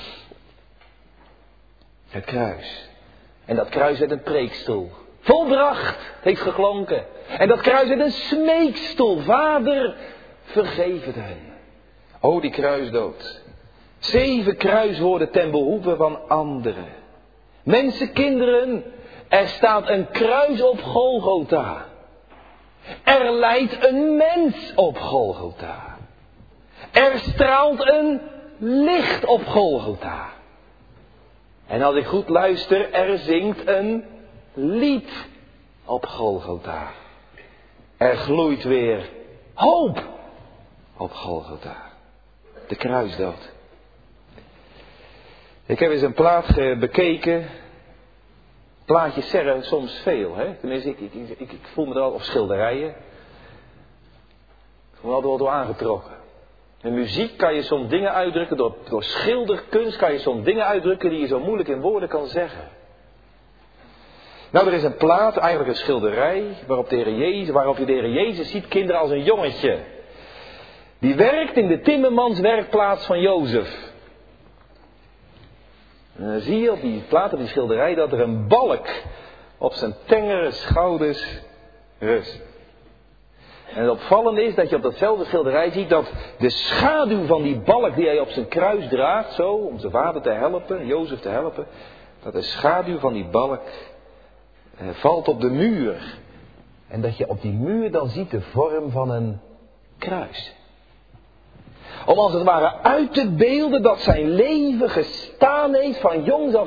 Het kruis. En dat kruis werd een preekstoel. Volbracht, heeft geklonken. En dat kruis werd een smeekstoel. Vader, vergeef het hen. O, die kruisdood. 7 kruiswoorden ten behoeve van anderen. Mensenkinderen, er staat een kruis op Golgotha. Er lijdt een mens op Golgotha. Er straalt een licht op Golgotha. En als ik goed luister, er zingt een lied op Golgotha. Er gloeit weer hoop op Golgotha. De kruisdood. Ik heb eens een plaat bekeken. Plaatjes zeggen soms veel, hè. Tenminste, ik voel me er al, of schilderijen. Ik voel me altijd wel door aangetrokken. In muziek kan je soms dingen uitdrukken, door schilderkunst kan je soms dingen uitdrukken die je zo moeilijk in woorden kan zeggen. Nou, er is een plaat, eigenlijk een schilderij, waarop je de Heer Jezus ziet, kinderen, als een jongetje. Die werkt in de timmermanswerkplaats van Jozef. En dan zie je op die plaat, op die schilderij, dat er een balk op zijn tengere schouders rust. En het opvallende is dat je op datzelfde schilderij ziet dat de schaduw van die balk die hij op zijn kruis draagt, zo, om zijn vader te helpen, Jozef te helpen, dat de schaduw van die balk valt op de muur. En dat je op die muur dan ziet de vorm van een kruis. Om als het ware uit te beelden dat zijn leven gestaan heeft van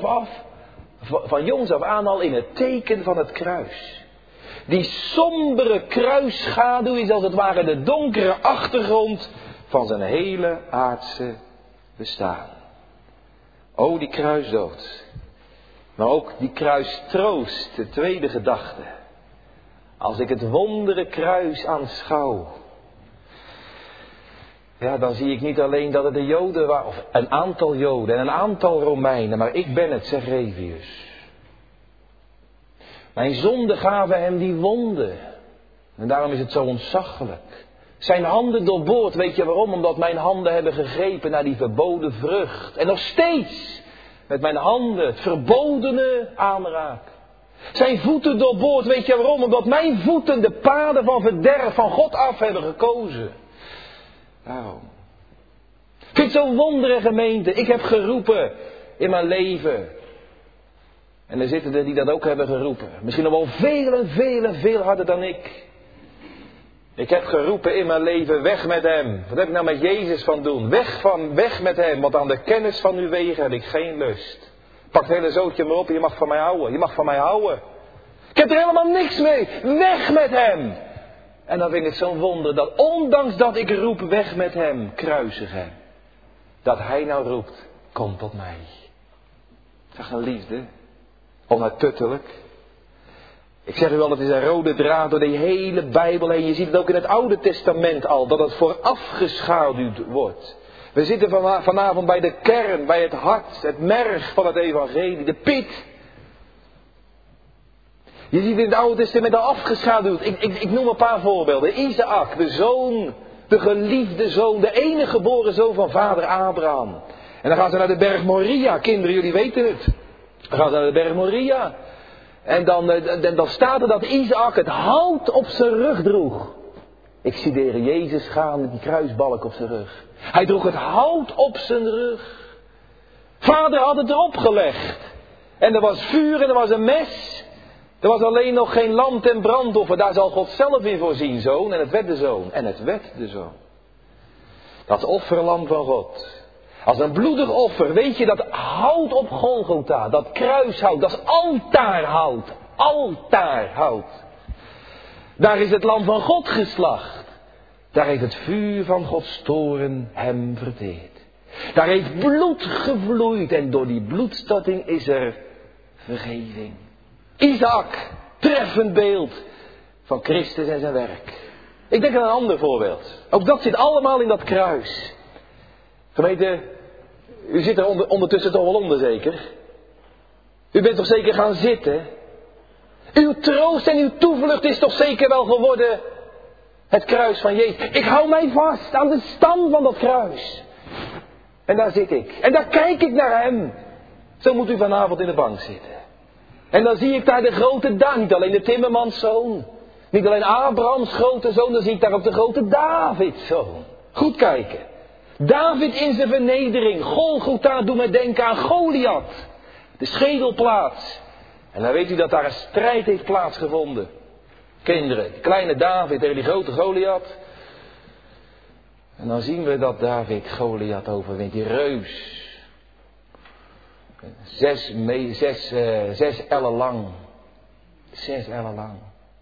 jongs af aan al in het teken van het kruis. Die sombere kruisschaduw is als het ware de donkere achtergrond van zijn hele aardse bestaan. O, die kruisdood. Maar ook die kruistroost, de tweede gedachte. Als ik het wondere kruis aanschouw. Ja, dan zie ik niet alleen dat het de Joden waren, of een aantal Joden en een aantal Romeinen, maar ik ben het, zegt Revius. Mijn zonden gaven hem die wonden. En daarom is het zo ontzaglijk. Zijn handen doorboord, weet je waarom? Omdat mijn handen hebben gegrepen naar die verboden vrucht. En nog steeds met mijn handen het verbodene aanraak. Zijn voeten doorboord, weet je waarom? Omdat mijn voeten de paden van verderf van God af hebben gekozen. Daarom. Ik vind het zo'n wondere gemeente. Ik heb geroepen in mijn leven. En er zitten er die dat ook hebben geroepen. Misschien nog wel veel harder dan ik. Ik heb geroepen in mijn leven, weg met hem. Wat heb ik nou met Jezus van doen? Weg met hem, want aan de kennis van uw wegen heb ik geen lust. Pak het hele zootje maar op en je mag van mij houden. Ik heb er helemaal niks mee. Weg met hem. En dan vind ik het zo'n wonder dat ondanks dat ik roep, weg met hem, kruisig hem. Dat hij nou roept, kom tot mij. Zeg een liefde. Onuitputtelijk. Ik zeg u wel, het is een rode draad door die hele Bijbel heen. Je ziet het ook in het Oude Testament al, dat het voorafgeschaduwd wordt. We zitten vanavond bij de kern, bij het hart, het merg van het evangelie, de pit. Je ziet in het Oude Testament al afgeschaduwd. Ik noem een paar voorbeelden. Isaac, de zoon, de geliefde zoon, de enige geboren zoon van vader Abraham. En dan gaan ze naar de berg Moria, kinderen, jullie weten het. Dan gaan ze naar de berg Moria. En dan staat er dat Isaac het hout op zijn rug droeg. Ik zie de Heer Jezus gaan met die kruisbalk op zijn rug. Hij droeg het hout op zijn rug. Vader had het erop gelegd. En er was vuur en er was een mes. Er was alleen nog geen lam ten brandoffer. Daar zal God zelf in voorzien, zoon. En het werd de zoon. En het werd de zoon. Dat offerlam van God. Als een bloedig offer, weet je, dat hout op Golgotha, dat kruishout, dat is altaarhout. Altaarhout. Daar is het lam van God geslacht. Daar heeft het vuur van Gods toorn hem verteerd. Daar heeft bloed gevloeid en door die bloedstorting is er vergeving. Isaac, treffend beeld van Christus en zijn werk. Ik denk aan een ander voorbeeld. Ook dat zit allemaal in dat kruis. Gemeente, u zit er ondertussen toch wel onder zeker? U bent toch zeker gaan zitten? Uw troost en uw toevlucht is toch zeker wel geworden het kruis van Jezus. Ik hou mij vast aan de stam van dat kruis. En daar zit ik. En daar kijk ik naar hem. Zo moet u vanavond in de bank zitten. En dan zie ik daar de grote David, niet alleen de timmermanszoon. Niet alleen Abrahams grote zoon, dan zie ik daar ook de grote Davidzoon. Goed kijken. David in zijn vernedering. Golgotha doet mij denken aan Goliath. De schedelplaats. En dan weet u dat daar een strijd heeft plaatsgevonden. Kinderen, de kleine David tegen die grote Goliath. En dan zien we dat David Goliath overwint. Die reus. 6 ellen lang. 6 ellen lang.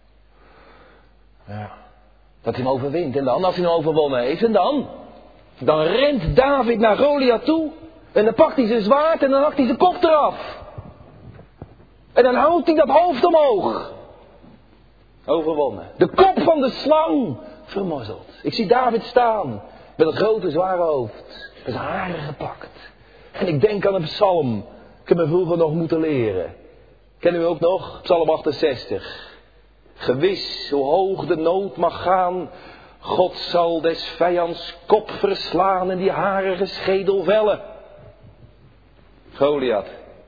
Ja. Dat hij hem overwint. En dan, als hij hem overwonnen heeft, en dan rent David naar Goliath toe. En dan pakt hij zijn zwaard en dan hakt hij zijn kop eraf. En dan houdt hij dat hoofd omhoog. Overwonnen. De kop van de slang vermorzeld. Ik zie David staan met dat grote zware hoofd. Met zijn haren gepakt. En ik denk aan een psalm. Ik heb me vroeger nog moeten leren. Kennen u ook nog? Psalm 68. Gewis, hoe hoog de nood mag gaan, God zal des vijands kop verslaan en die harige schedel vellen. Goliath.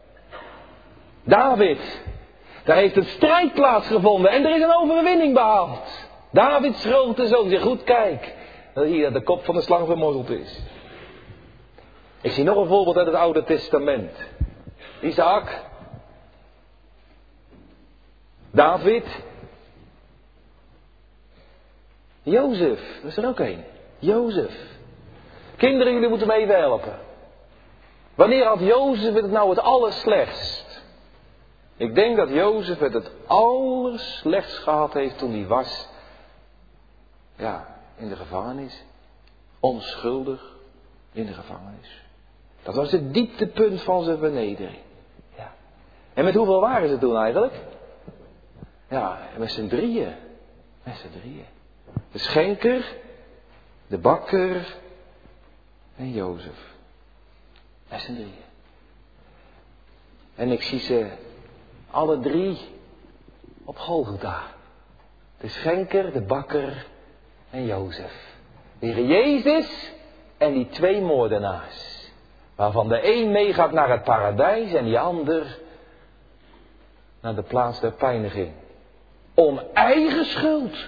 David. Daar heeft een strijd plaatsgevonden en er is een overwinning behaald. Davids grote zoon zegt, goed kijk, dat hier de kop van de slang vermorzeld is. Ik zie nog een voorbeeld uit het Oude Testament. Isaac. David. Jozef, dat is er ook één. Jozef. Kinderen, jullie moeten me even helpen. Wanneer had Jozef het nou het allerslechtst? Ik denk dat Jozef het allerslechtst gehad heeft toen hij was. Ja, in de gevangenis. Onschuldig in de gevangenis. Dat was het dieptepunt van zijn vernedering. Ja. En met hoeveel waren ze toen eigenlijk? Ja, met z'n drieën. Met z'n drieën. De schenker, de bakker en Jozef. Met z'n drieën. En ik zie ze alle drie op Golgotha. De schenker, de bakker en Jozef. De Heer Jezus en die 2 moordenaars. Waarvan de een meegaat naar het paradijs en die ander naar de plaats der pijniging. Om eigen schuld.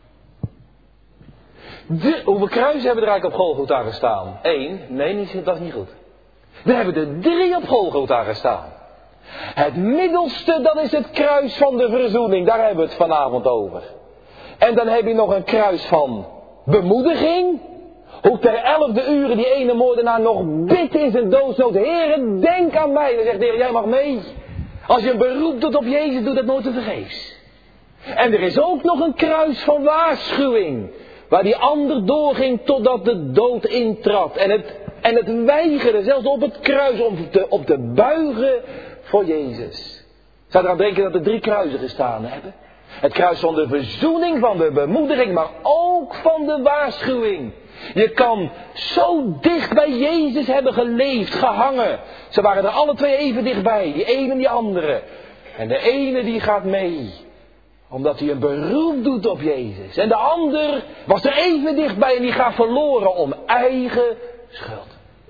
Hoeveel kruisen hebben er eigenlijk op Golgotha gestaan? 1? Nee, dat is niet goed. Er hebben er 3 op Golgotha gestaan. Het middelste, dat is het kruis van de verzoening. Daar hebben we het vanavond over. En dan heb je nog een kruis van bemoediging. Hoe ter 11e uur die ene moordenaar nog bidt in zijn doodsnood. Heere, denk aan mij. Dan zegt de Heer, jij mag mee. Als je een beroep doet op Jezus, doe dat nooit te vergeefs. En er is ook nog een kruis van waarschuwing. Waar die ander doorging totdat de dood intrad. En het weigerde zelfs op het kruis om te buigen voor Jezus. Zou eraan denken dat er 3 kruisen gestaan hebben. Het kruis van de verzoening, van de bemoediging, maar ook van de waarschuwing. Je kan zo dicht bij Jezus hebben geleefd, gehangen. Ze waren er alle 2 even dichtbij, die ene en die andere. En de ene die gaat mee, omdat hij een beroep doet op Jezus. En de ander was er even dichtbij en die gaat verloren om eigen schuld.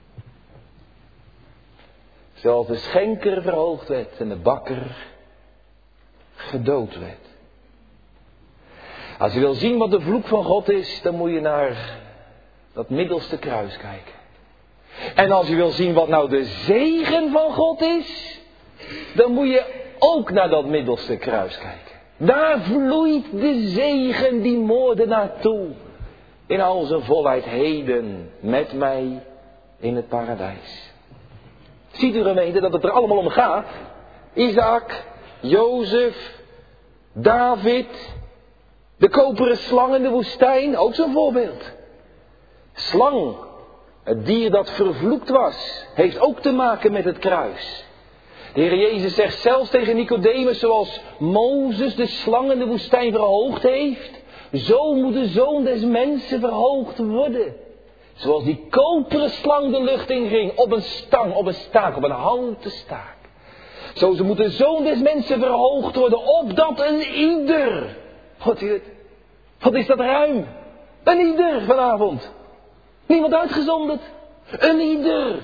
Zoals de schenker verhoogd werd en de bakker gedood werd. Als je wil zien wat de vloek van God is, dan moet je naar dat middelste kruis kijken. En als je wil zien wat nou de zegen van God is, dan moet je ook naar dat middelste kruis kijken. Daar vloeit de zegen die moordenaar toe. In al zijn volheid heden met mij in het paradijs. Ziet u gemeente dat het er allemaal om gaat? Isaac, Jozef, David, de koperen slang in de woestijn, ook zo'n voorbeeld. Slang, het dier dat vervloekt was, heeft ook te maken met het kruis. De Heer Jezus zegt zelfs tegen Nicodemus, zoals Mozes de slang in de woestijn verhoogd heeft, zo moet de Zoon des Mensen verhoogd worden. Zoals die koperen slang de lucht inging, op een stang, op een staak, op een houten staak. Zo moet de Zoon des Mensen verhoogd worden, opdat een ieder. Wat is dat ruim? Een ieder vanavond. Niemand uitgezonderd. Een ieder.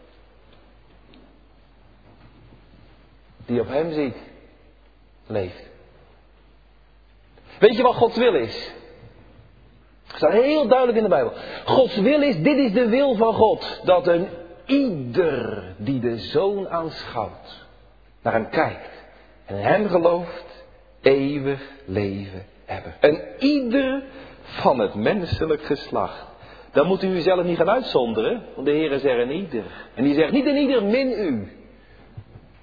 Die op hem ziet. Leeft. Weet je wat Gods wil is? Het staat heel duidelijk in de Bijbel. Gods wil is, dit is de wil van God. Dat een ieder die de Zoon aanschouwt, naar hem kijkt en in hem gelooft, eeuwig leven hebben. Een ieder van het menselijk geslacht. Dan moet u uzelf niet gaan uitzonderen, want de Heer zegt een ieder. En die zegt niet een ieder min u.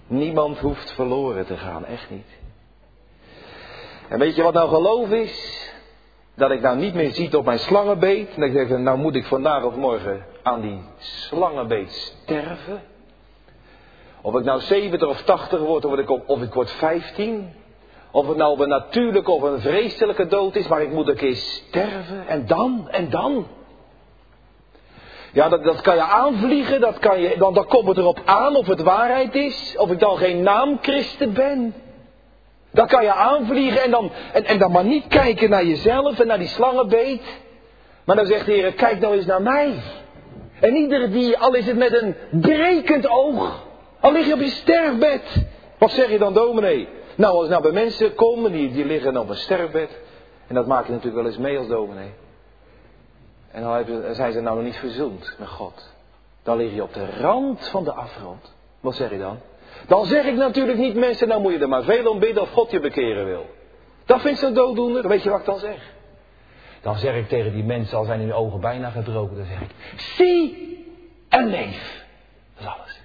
Niemand hoeft verloren te gaan, echt niet. En weet je wat nou geloof is? Dat ik nou niet meer ziet op mijn slangenbeet. En dat ik denk, nou moet ik vandaag of morgen aan die slangenbeet sterven. Of ik nou 70 of 80 word, of ik word 15. Of het nou op een natuurlijke of een vreselijke dood is, maar ik moet een keer sterven. En dan. Ja, dat kan je aanvliegen, dan komt het erop aan of het waarheid is. Of ik dan geen naamchristen ben. Dan kan je aanvliegen en dan maar niet kijken naar jezelf en naar die slangenbeet. Maar dan zegt de Heer, kijk nou eens naar mij. En iedere die, al is het met een brekend oog, al lig je op je sterfbed. Wat zeg je dan, dominee? Nou, als ik nou bij mensen kom, die liggen op een sterfbed. En dat maak je natuurlijk wel eens mee als dominee. En dan zijn ze nou nog niet verzoend met God. Dan lig je op de rand van de afgrond. Wat zeg je dan? Dan zeg ik natuurlijk niet, mensen, nou moet je er maar veel om bidden of God je bekeren wil. Dat vind ik zo dooddoener. Weet je wat ik dan zeg? Dan zeg ik tegen die mensen, al zijn hun ogen bijna gedropen, dan zeg ik, zie en leef. Dat is alles.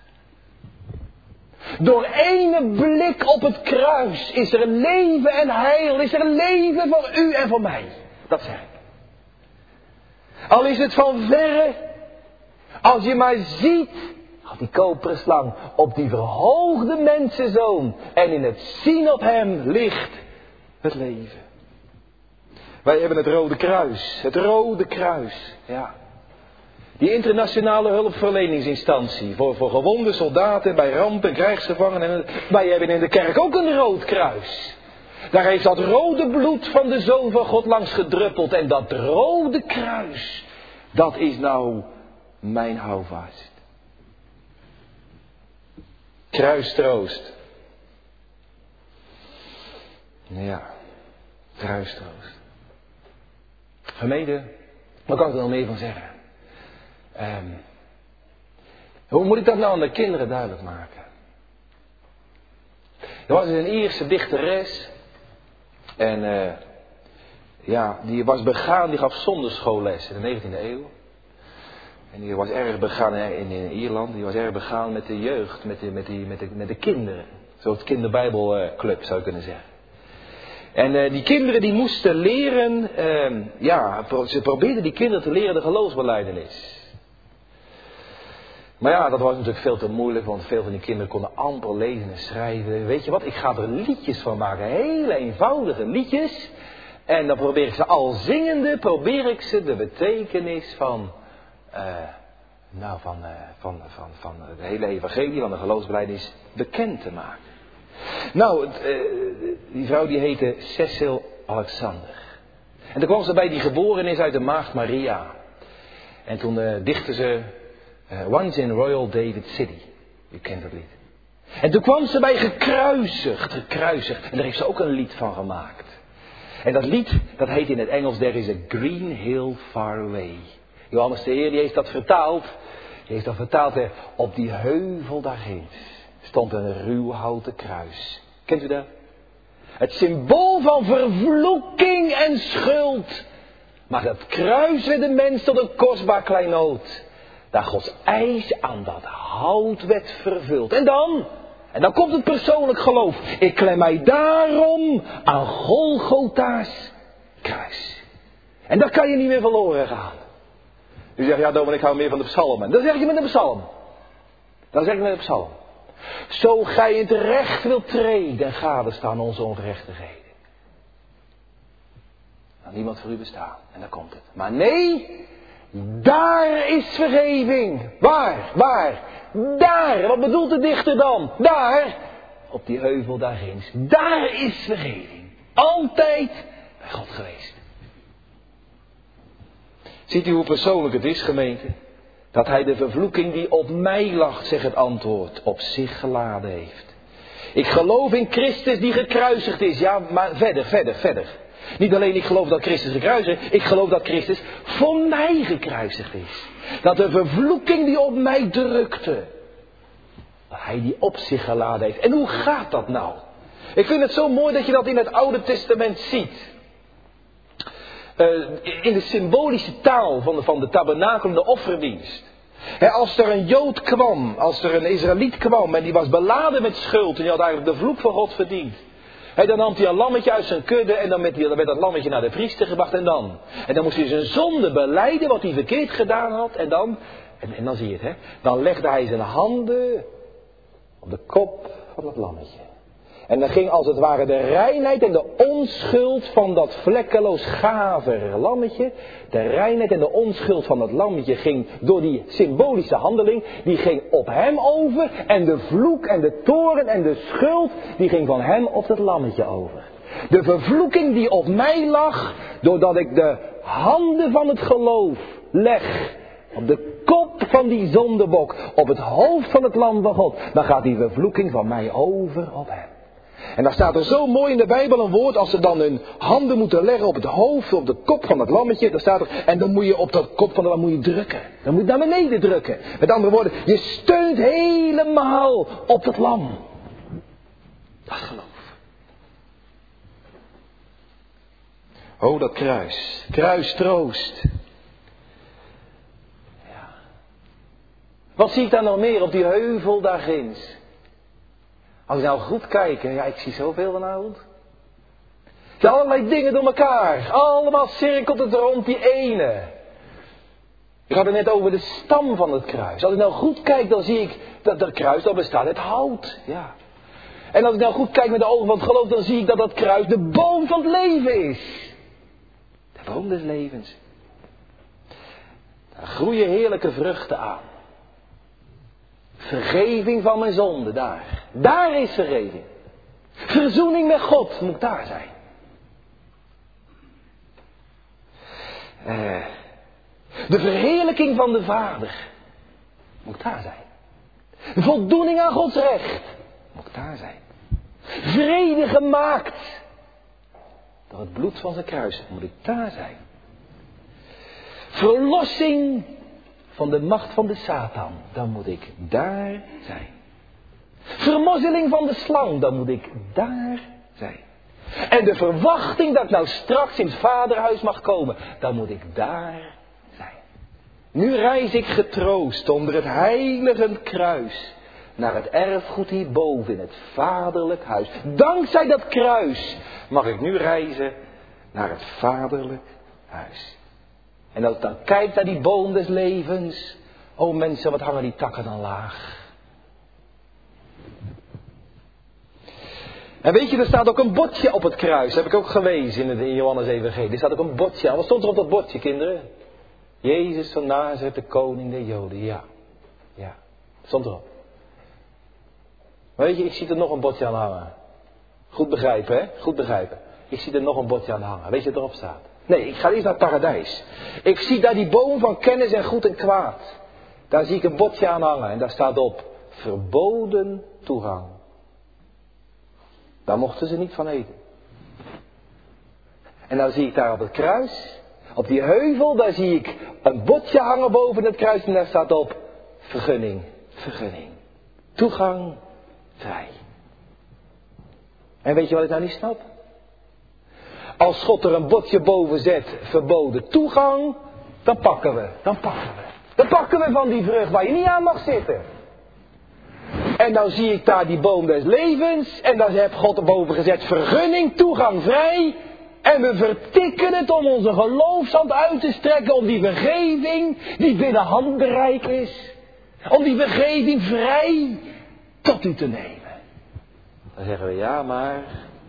Door ene blik op het kruis is er een leven en heil, is er een leven voor u en voor mij. Dat zeg ik. Al is het van verre, als je maar ziet, op die koperen slang, op die verhoogde mensenzoon, en in het zien op hem ligt het leven. Wij hebben het Rode Kruis, ja. Die internationale hulpverleningsinstantie voor gewonde soldaten bij rampen en krijgsgevangenen. Wij hebben in de kerk ook een rood kruis. Daar heeft dat rode bloed van de Zoon van God langs gedruppeld. En dat rode kruis, dat is nou mijn houvast. Kruistroost. Ja, kruistroost. Gemeente, wat kan ik er nog meer van zeggen? Hoe moet ik dat nou aan de kinderen duidelijk maken? Er was een Ierse dichteres. En die was begaan, die gaf zonderschoolles in de 19e eeuw. En die was erg begaan in Ierland. Die was erg begaan met de jeugd, met de kinderen. Zo'n kinderbijbelclub zou je kunnen zeggen. En die kinderen die moesten leren, ze probeerden die kinderen te leren de geloofsbelijdenis. Maar ja, dat was natuurlijk veel te moeilijk, want veel van die kinderen konden amper lezen en schrijven. Weet je wat, ik ga er liedjes van maken, hele eenvoudige liedjes. En dan probeer ik ze al zingende, de betekenis van het hele evangelie, van de geloofsbelijdenis bekend te maken. Nou, die vrouw die heette Cecil Alexander. En toen kwam ze bij die geboren is uit de maagd Maria. En toen dichtte ze Once in Royal David City. U kent dat lied. En toen kwam ze bij gekruisigd. En daar heeft ze ook een lied van gemaakt. En dat lied, dat heet in het Engels There is a green hill far away. Johannes de Heer, die heeft dat vertaald. Op die heuvel daarginds stond een ruw houten kruis. Kent u dat? Het symbool van vervloeking en schuld. Maar dat kruis werd de mens tot een kostbaar kleinood. Daar Gods eis aan dat hout werd vervuld. En dan komt het persoonlijk geloof. Ik klem mij daarom aan Golgotha's kruis. En dat kan je niet meer verloren gaan. U zegt, ja dominee, ik hou meer van de psalmen. Dan zeg je met de psalm. Zo gij in het recht wilt treden en gadestaan onze ongerechtigheden. Nou, niemand voor u bestaan. En dan komt het. Maar nee, daar is vergeving. Waar? Daar. Wat bedoelt de dichter dan? Daar. Op die heuvel daar ginds. Daar is vergeving. Altijd bij God geweest. Ziet u hoe persoonlijk het is, gemeente? Dat hij de vervloeking die op mij lag, zegt het antwoord, op zich geladen heeft. Ik geloof in Christus die gekruisigd is. Ja, maar verder. Niet alleen ik geloof dat Christus gekruisigd is. Ik geloof dat Christus voor mij gekruisigd is. Dat de vervloeking die op mij drukte, dat hij die op zich geladen heeft. En hoe gaat dat nou? Ik vind het zo mooi dat je dat in het Oude Testament ziet. In de symbolische taal van de tabernakel en de offerdienst. Als er een Jood kwam, als er een Israëliet kwam en die was beladen met schuld en die had eigenlijk de vloek van God verdiend. Dan nam hij een lammetje uit zijn kudde en dan werd dat lammetje naar de priester gebracht en dan moest hij zijn zonde belijden wat hij verkeerd gedaan had en dan zie je het, dan legde hij zijn handen op de kop van dat lammetje. En dan ging als het ware de reinheid en de onschuld van dat vlekkeloos gave lammetje. De reinheid en de onschuld van dat lammetje ging door die symbolische handeling. Die ging op hem over. En de vloek en de toorn en de schuld. Die ging van hem op dat lammetje over. De vervloeking die op mij lag. Doordat ik de handen van het geloof leg. Op de kop van die zondebok. Op het hoofd van het lam van God. Dan gaat die vervloeking van mij over op hem. En daar staat er zo mooi in de Bijbel een woord, als ze dan hun handen moeten leggen op het hoofd, op de kop van het lammetje, dan staat er, en dan moet je op dat kop van het lam drukken. Dan moet je naar beneden drukken. Met andere woorden, je steunt helemaal op het lam. Dat is geloof. Oh, dat kruis. Kruis troost. Ja. Wat zie ik daar nog meer op die heuvel daar ginds? Als ik nou goed kijk, ik zie zoveel vanavond. Er zijn allerlei dingen door elkaar. Allemaal cirkelt het rond die ene. Ik had het net over de stam van het kruis. Als ik nou goed kijk, dan zie ik dat dat kruis dat bestaat uit hout. Ja. En als ik nou goed kijk met de ogen van het geloof, dan zie ik dat dat kruis de boom van het leven is. De boom des levens. Daar groeien heerlijke vruchten aan. Vergeving van mijn zonde, daar. Daar is vergeving. Verzoening met God moet daar zijn. De verheerlijking van de Vader moet daar zijn. De voldoening aan Gods recht moet daar zijn. Vrede gemaakt door het bloed van zijn kruis moet ik daar zijn. Verlossing van de macht van de Satan, dan moet ik daar zijn. Vermozzeling van de slang, dan moet ik daar zijn. En de verwachting dat ik nou straks in het vaderhuis mag komen, dan moet ik daar zijn. Nu reis ik getroost onder het heilige kruis naar het erfgoed hierboven in het vaderlijk huis. Dankzij dat kruis mag ik nu reizen naar het vaderlijk huis. En als ik dan kijk naar die boom des levens. O mensen, wat hangen die takken dan laag. En weet je, er staat ook een bordje op het kruis. Dat heb ik ook gelezen in Johannes Evangelie. Er staat ook een bordje aan. Wat stond er op dat bordje, kinderen? Jezus van Nazareth, de koning der Joden. Ja. Ja. Stond erop. Weet je, ik zie er nog een bordje aan hangen. Goed begrijpen, hè? Goed begrijpen. Ik zie er nog een bordje aan hangen. Weet je wat erop staat? Nee, ik ga eerst naar het paradijs. Ik zie daar die boom van kennis en goed en kwaad. Daar zie ik een bordje aan hangen. En daar staat op. Verboden toegang. Daar mochten ze niet van eten. En dan zie ik daar op het kruis. Op die heuvel, daar zie ik een bordje hangen boven het kruis. En daar staat op. Vergunning. Vergunning. Toegang. Vrij. En weet je wat ik nou niet snap? Als God er een bordje boven zet, verboden toegang, dan pakken we. Dan pakken we van die vrucht waar je niet aan mag zitten. En dan zie ik daar die boom des levens. En dan heeft God erboven gezet vergunning, toegang vrij. En we vertikken het om onze geloofshand uit te strekken. Om die vergeving die binnen handbereik is. Om die vergeving vrij tot u te nemen. Dan zeggen we ja, maar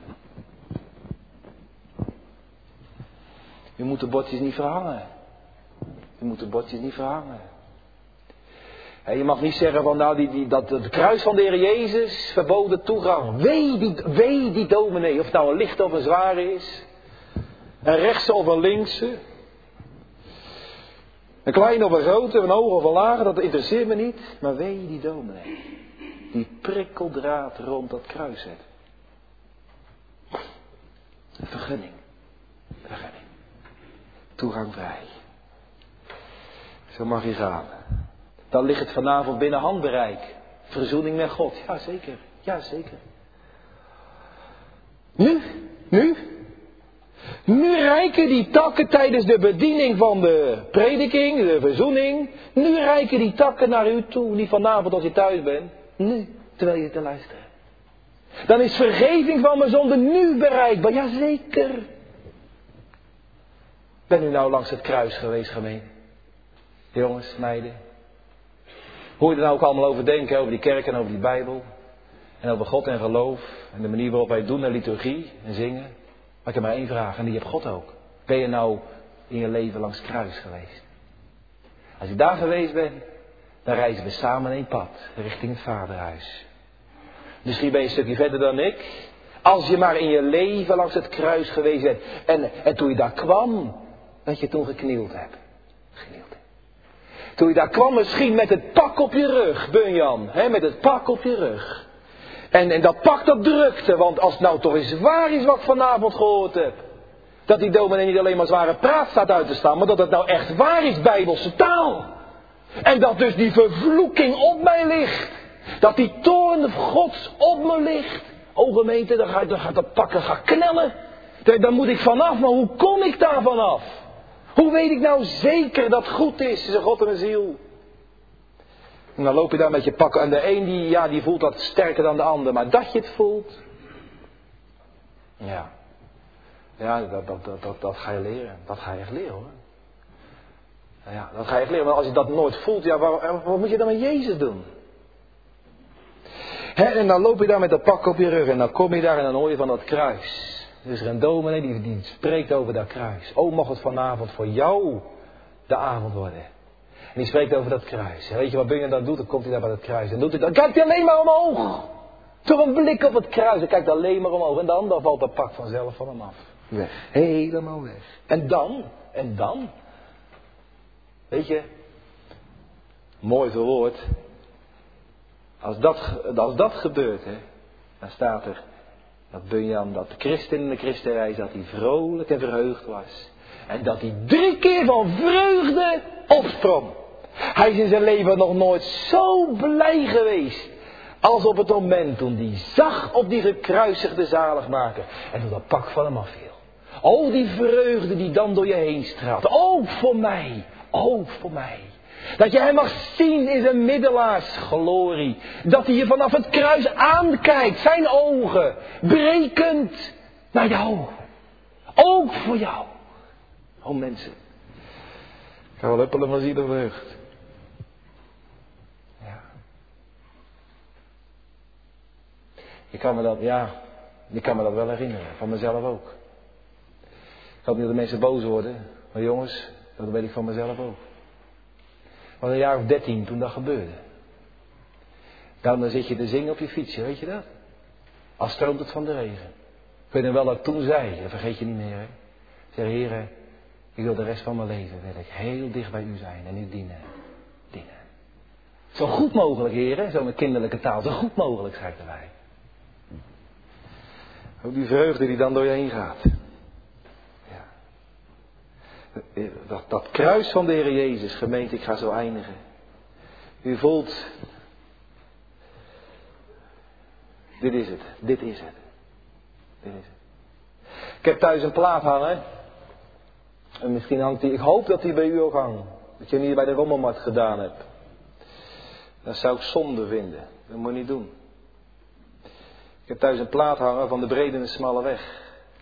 u moet de bordjes niet verhangen. U moet de bordjes niet verhangen. En je mag niet zeggen van nou dat het kruis van de Heer Jezus verboden toegang. Wee die dominee, of het nou een lichte of een zware is. Een rechtse of een linkse. Een kleine of een grote, een hoge of een lage, dat interesseert me niet. Maar wee die dominee. Die prikkeldraad rond dat kruis zet. Een vergunning. Vergunning. Toegang vrij. Zo mag je gaan. Dan ligt het vanavond binnen handbereik. Verzoening met God. Ja, zeker. Ja, zeker. Nu. Nu reiken die takken tijdens de bediening van de prediking, de verzoening. Nu reiken die takken naar u toe. Niet vanavond als je thuis bent. Nu, terwijl je te luisteren. Dan is vergeving van mijn zonde nu bereikbaar. Jazeker. Ben u nou langs het kruis geweest, gemeente? Jongens, meiden. Hoe je er nou ook allemaal over denken, over die kerk en over die Bijbel. En over God en geloof. En de manier waarop wij het doen en liturgie en zingen. Maar ik heb maar één vraag en die heeft God ook. Ben je nou in je leven langs het kruis geweest? Als je daar geweest bent, dan reizen we samen één pad richting het Vaderhuis. Misschien ben je een stukje verder dan ik. Als je maar in je leven langs het kruis geweest bent. En toen je daar kwam, dat je toen geknield hebt. Toen je daar kwam misschien met het pak op je rug, Bunjan. Met het pak op je rug. En dat pak dat drukte, want als het nou toch eens waar is wat ik vanavond gehoord heb. Dat die dominee niet alleen maar zware praat staat uit te staan, maar dat het nou echt waar is, Bijbelse taal. En dat dus die vervloeking op mij ligt. Dat die toorn Gods op me ligt. O gemeente, dan gaat dat pakken gaan knellen. Daar moet ik vanaf, maar hoe kom ik daar vanaf? Hoe weet ik nou zeker dat het goed is, zijn God en mijn ziel? En dan loop je daar met je pakken. En de een die voelt dat sterker dan de ander. Maar dat je het voelt. Ja, dat ga je leren. Dat ga je echt leren hoor. Ja, dat ga je echt leren. Maar als je dat nooit voelt, ja, wat moet je dan met Jezus doen? En dan loop je daar met dat pak op je rug. En dan kom je daar en dan hoor je van dat kruis. Dus er een dominee die spreekt over dat kruis. O, mocht het vanavond voor jou de avond worden. En die spreekt over dat kruis. En weet je wat Bunyan dan doet? Dan komt hij daar bij dat kruis. En dan kijkt hij alleen maar omhoog. Door een blik op het kruis. Hij kijkt alleen maar omhoog. En dan valt dat pak vanzelf van hem af. Weg. Helemaal weg. En dan. Weet je. Mooi verwoord. Als dat gebeurt, dan staat er dat Bunyan, dat de christen in de christenreis, dat hij vrolijk en verheugd was. En dat hij 3 keer van vreugde opsprong. Hij is in zijn leven nog nooit zo blij geweest als op het moment toen hij zag op die gekruisigde zaligmaker. En toen dat pak van hem afviel. O, die vreugde die dan door je heen straalt. Ook voor mij. Ook voor mij. Dat je hem mag zien in zijn middelaarsglorie. Dat hij je vanaf het kruis aankijkt. Zijn ogen. Brekend naar jou. Ook voor jou. O mensen. Ik ga wel huppelen van ziel en vreugd. Ja. Je kan me dat wel herinneren. Van mezelf ook. Ik hoop niet dat de mensen boos worden. Maar jongens, dat weet ik van mezelf ook. Was een jaar of 13 toen dat gebeurde. Dan zit je te zingen op je fietsje, weet je dat? Als stroomt het van de regen. Ik weet nog wel dat ik toen zei, dat vergeet je niet meer. Hè? Ik zeg, Heer, ik wil de rest van mijn leven wil ik heel dicht bij u zijn en u dienen. Zo goed mogelijk, Heer, zo met kinderlijke taal, zo goed mogelijk, zei ik erbij. Ook die vreugde die dan door je heen gaat. Dat kruis van de Heer Jezus, gemeente, ik ga zo eindigen. U voelt, dit is het. Ik heb thuis een plaat hangen. En misschien hangt die, ik hoop dat die bij u ook hangt. Dat je hem hier bij de rommelmarkt gedaan hebt. Dat zou ik zonde vinden. Dat moet je niet doen. Ik heb thuis een plaat hangen van de brede en de smalle weg.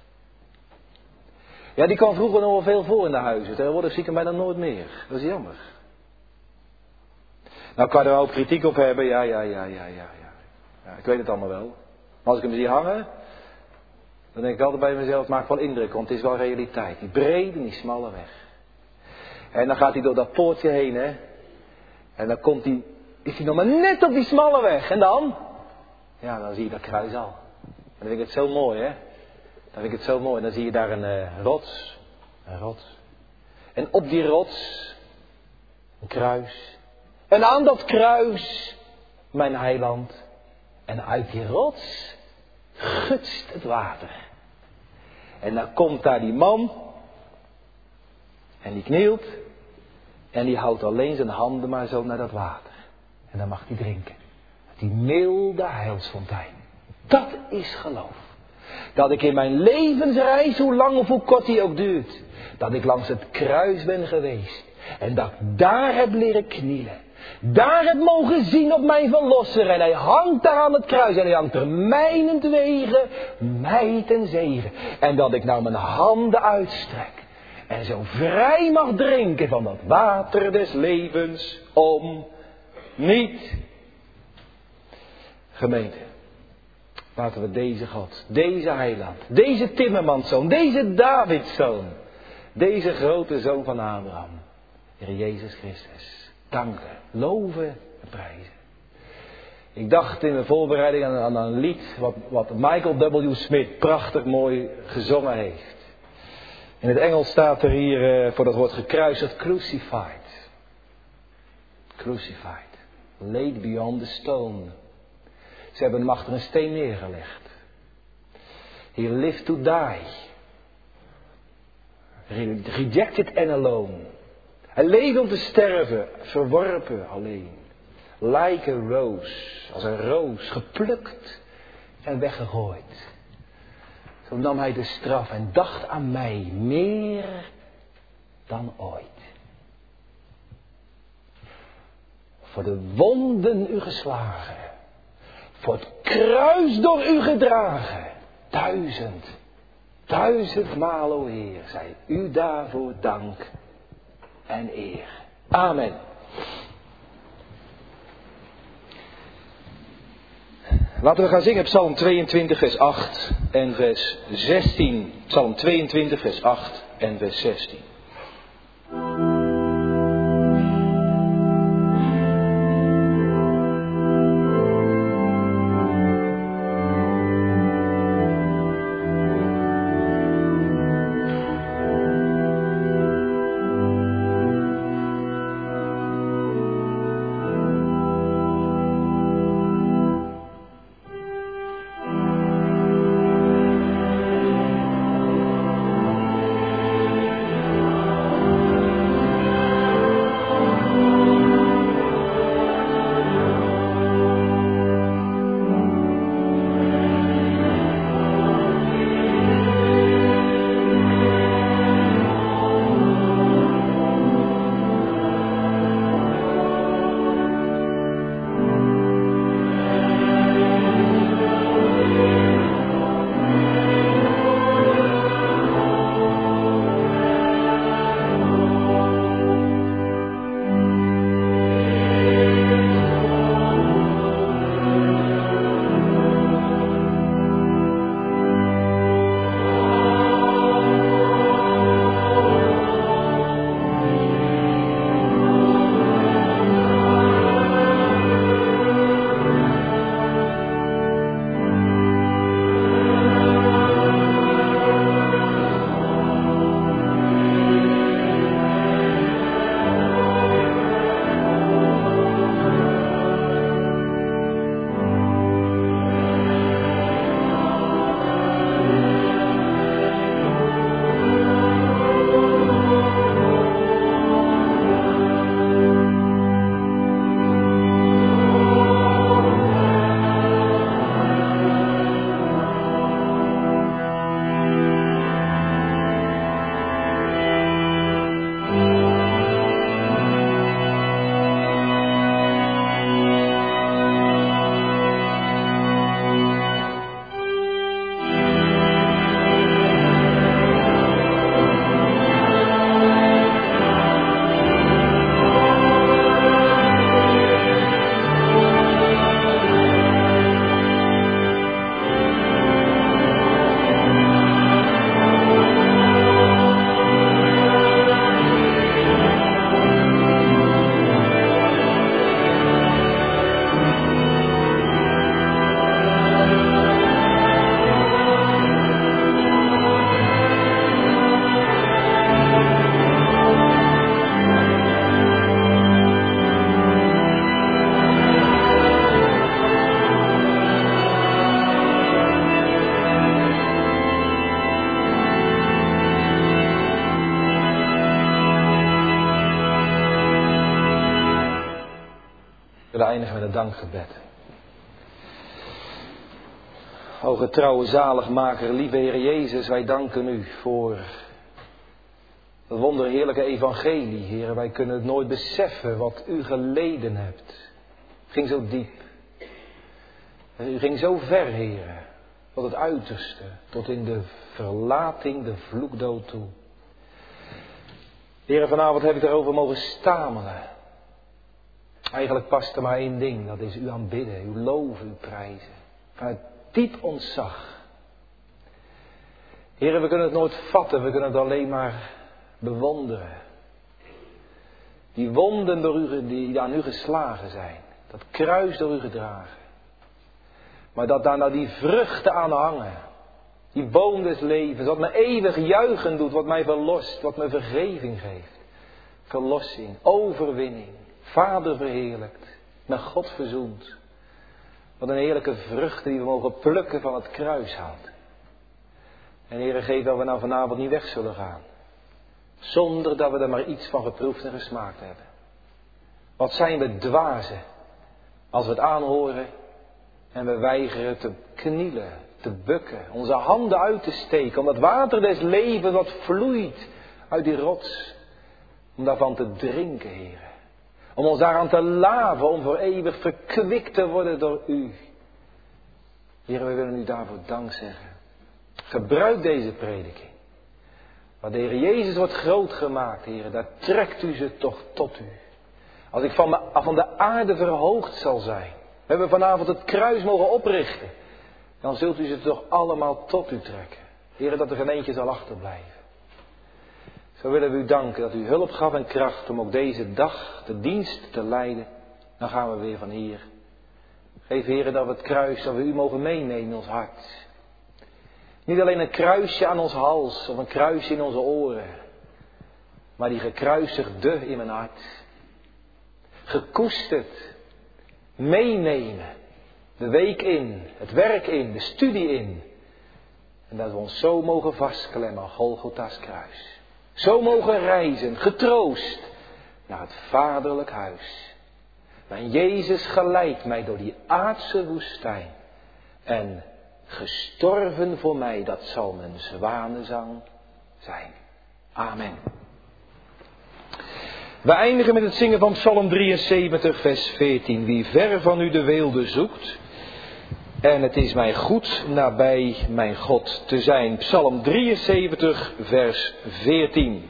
Ja, die kwam vroeger nog wel veel voor in de huizen. Tegenwoordig zie ik hem bijna nooit meer. Dat is jammer. Nou, kan er ook kritiek op hebben. Ja. Ik weet het allemaal wel. Maar als ik hem zie hangen, dan denk ik altijd bij mezelf, het maakt wel indruk, want het is wel realiteit. Die brede en die smalle weg. En dan gaat hij door dat poortje heen, hè. En dan is hij nog maar net op die smalle weg. En dan? Ja, dan zie je dat kruis al. En dan vind ik het zo mooi, hè. Dan zie je daar een rots. En op die rots een kruis. En aan dat kruis mijn heiland. En uit die rots gutst het water. En dan komt daar die man. En die knielt. En die houdt alleen zijn handen maar zo naar dat water. En dan mag hij drinken. Die milde heilsfontein. Dat is geloof. Dat ik in mijn levensreis, hoe lang of hoe kort die ook duurt, dat ik langs het kruis ben geweest. En dat ik daar heb leren knielen. Daar heb mogen zien op mijn verlosser. En hij hangt daar aan het kruis. En hij hangt er mijnentwege mij ten zegen. En dat ik nou mijn handen uitstrek. En zo vrij mag drinken van dat water des levens om niet. Gemeente, laten we deze God, deze heiland, deze timmermanszoon, deze Davidszoon, deze grote zoon van Abraham, Heer Jezus Christus, danken, loven en prijzen. Ik dacht in de voorbereiding aan een lied wat Michael W. Smith prachtig mooi gezongen heeft. In het Engels staat er hier voor dat woord gekruisigd, crucified. Crucified. Laid beyond the stone. Ze hebben hem achter een steen neergelegd. He lived to die. Rejected and alone. Hij leefde om te sterven, verworpen alleen. Like a rose, als een roos, geplukt en weggegooid. Zo nam hij de straf en dacht aan mij meer dan ooit. Voor de wonden u geslagen, voor het kruis door u gedragen. 1000 maal, o Heer, zij u daarvoor dank en eer. Amen. Laten we gaan zingen Psalm 22 vers 8 en vers 16. Psalm 22 vers 8 en vers 16. We eindigen met een dankgebed. O getrouwe zaligmaker, lieve Heer Jezus, wij danken u voor het wonderheerlijke evangelie, Heer. Wij kunnen het nooit beseffen wat u geleden hebt. Het ging zo diep. U ging zo ver, Heer, tot het uiterste, tot in de verlating, de vloekdood toe. Heer, vanavond heb ik erover mogen stamelen. Eigenlijk past er maar één ding, dat is u aanbidden, uw loven, uw prijzen. Vanuit diep ontzag. Heer, we kunnen het nooit vatten, we kunnen het alleen maar bewonderen. Die wonden door u, die aan u geslagen zijn. Dat kruis door u gedragen. Maar dat daar nou die vruchten aan hangen. Die boom des levens, wat me eeuwig juichen doet, wat mij verlost, wat me vergeving geeft. Verlossing, overwinning, Vader verheerlijkt, met God verzoend. Wat een heerlijke vruchten die we mogen plukken van het kruishout. En Heere, geef dat we nou vanavond niet weg zullen gaan. Zonder dat we er maar iets van geproefd en gesmaakt hebben. Wat zijn we dwazen als we het aanhoren en we weigeren te knielen, te bukken, onze handen uit te steken om dat water des levens wat vloeit uit die rots, om daarvan te drinken, Heere. Om ons daaraan te laven, om voor eeuwig verkwikt te worden door u. Heere, we willen u daarvoor dank zeggen. Gebruik deze prediking. Waar de Heer Jezus wordt groot gemaakt, Heere, daar trekt u ze toch tot u. Als ik van de aarde verhoogd zal zijn, we hebben vanavond het kruis mogen oprichten, dan zult u ze toch allemaal tot u trekken. Heere, dat er geen eentje zal achterblijven. Zo willen we u danken dat u hulp gaf en kracht om ook deze dag de dienst te leiden. Dan gaan we weer van hier. Geef, Heere, dat we het kruis, dat we u mogen meenemen in ons hart. Niet alleen een kruisje aan ons hals of een kruisje in onze oren. Maar die gekruisigde in mijn hart. Gekoesterd. Meenemen. De week in, het werk in, de studie in. En dat we ons zo mogen vastklemmen aan Golgotha's kruis. Zo mogen reizen, getroost, naar het vaderlijk huis. Mijn Jezus geleidt mij door die aardse woestijn. En gestorven voor mij, dat zal mijn zwanenzang zijn. Amen. We eindigen met het zingen van Psalm 73, vers 14. Wie ver van u de weelde zoekt, en het is mij goed nabij mijn God te zijn. Psalm 73, vers 14.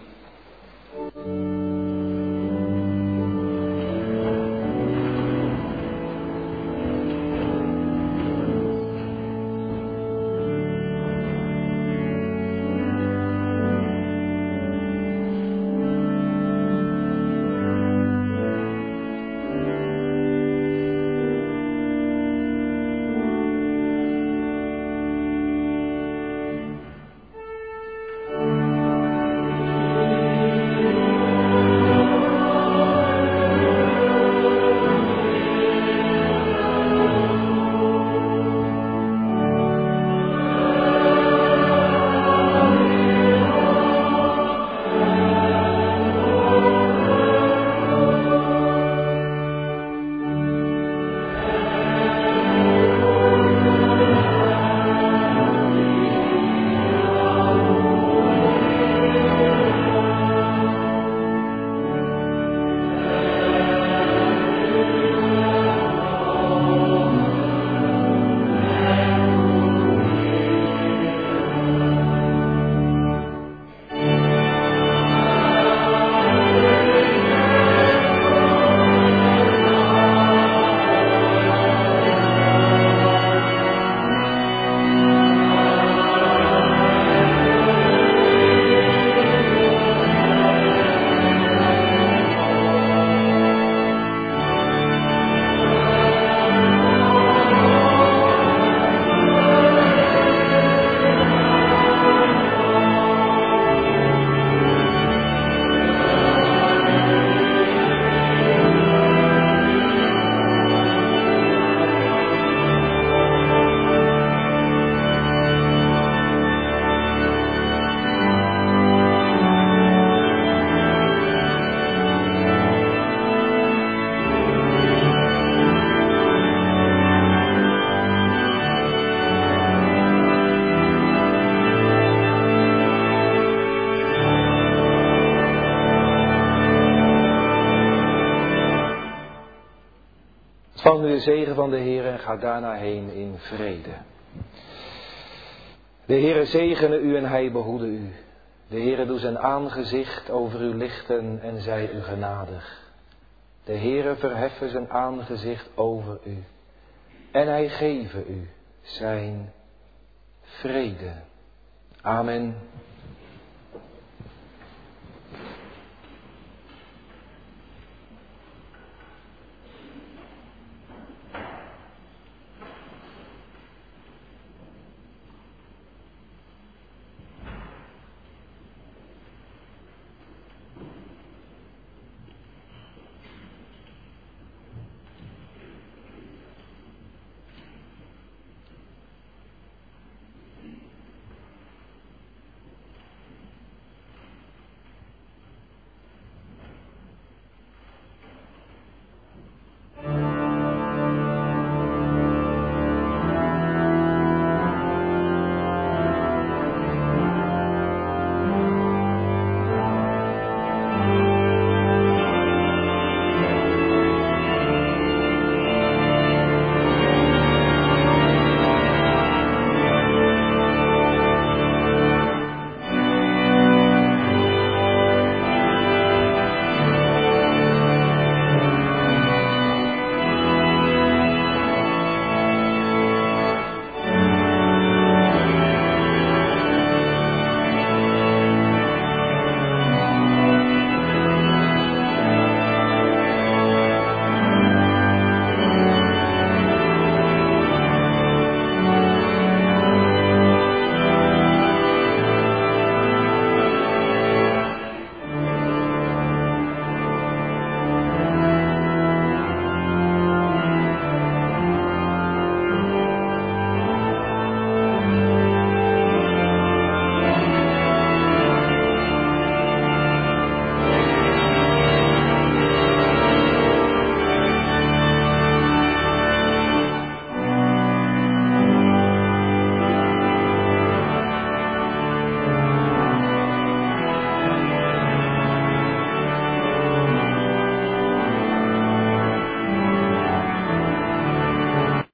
Ontvang nu de zegen van de Heer en ga daarna heen in vrede. De Heere zegene u en hij behoede u. De Heere doe zijn aangezicht over u lichten en zij u genadig. De Heere verheffen zijn aangezicht over u en hij geve u zijn vrede. Amen.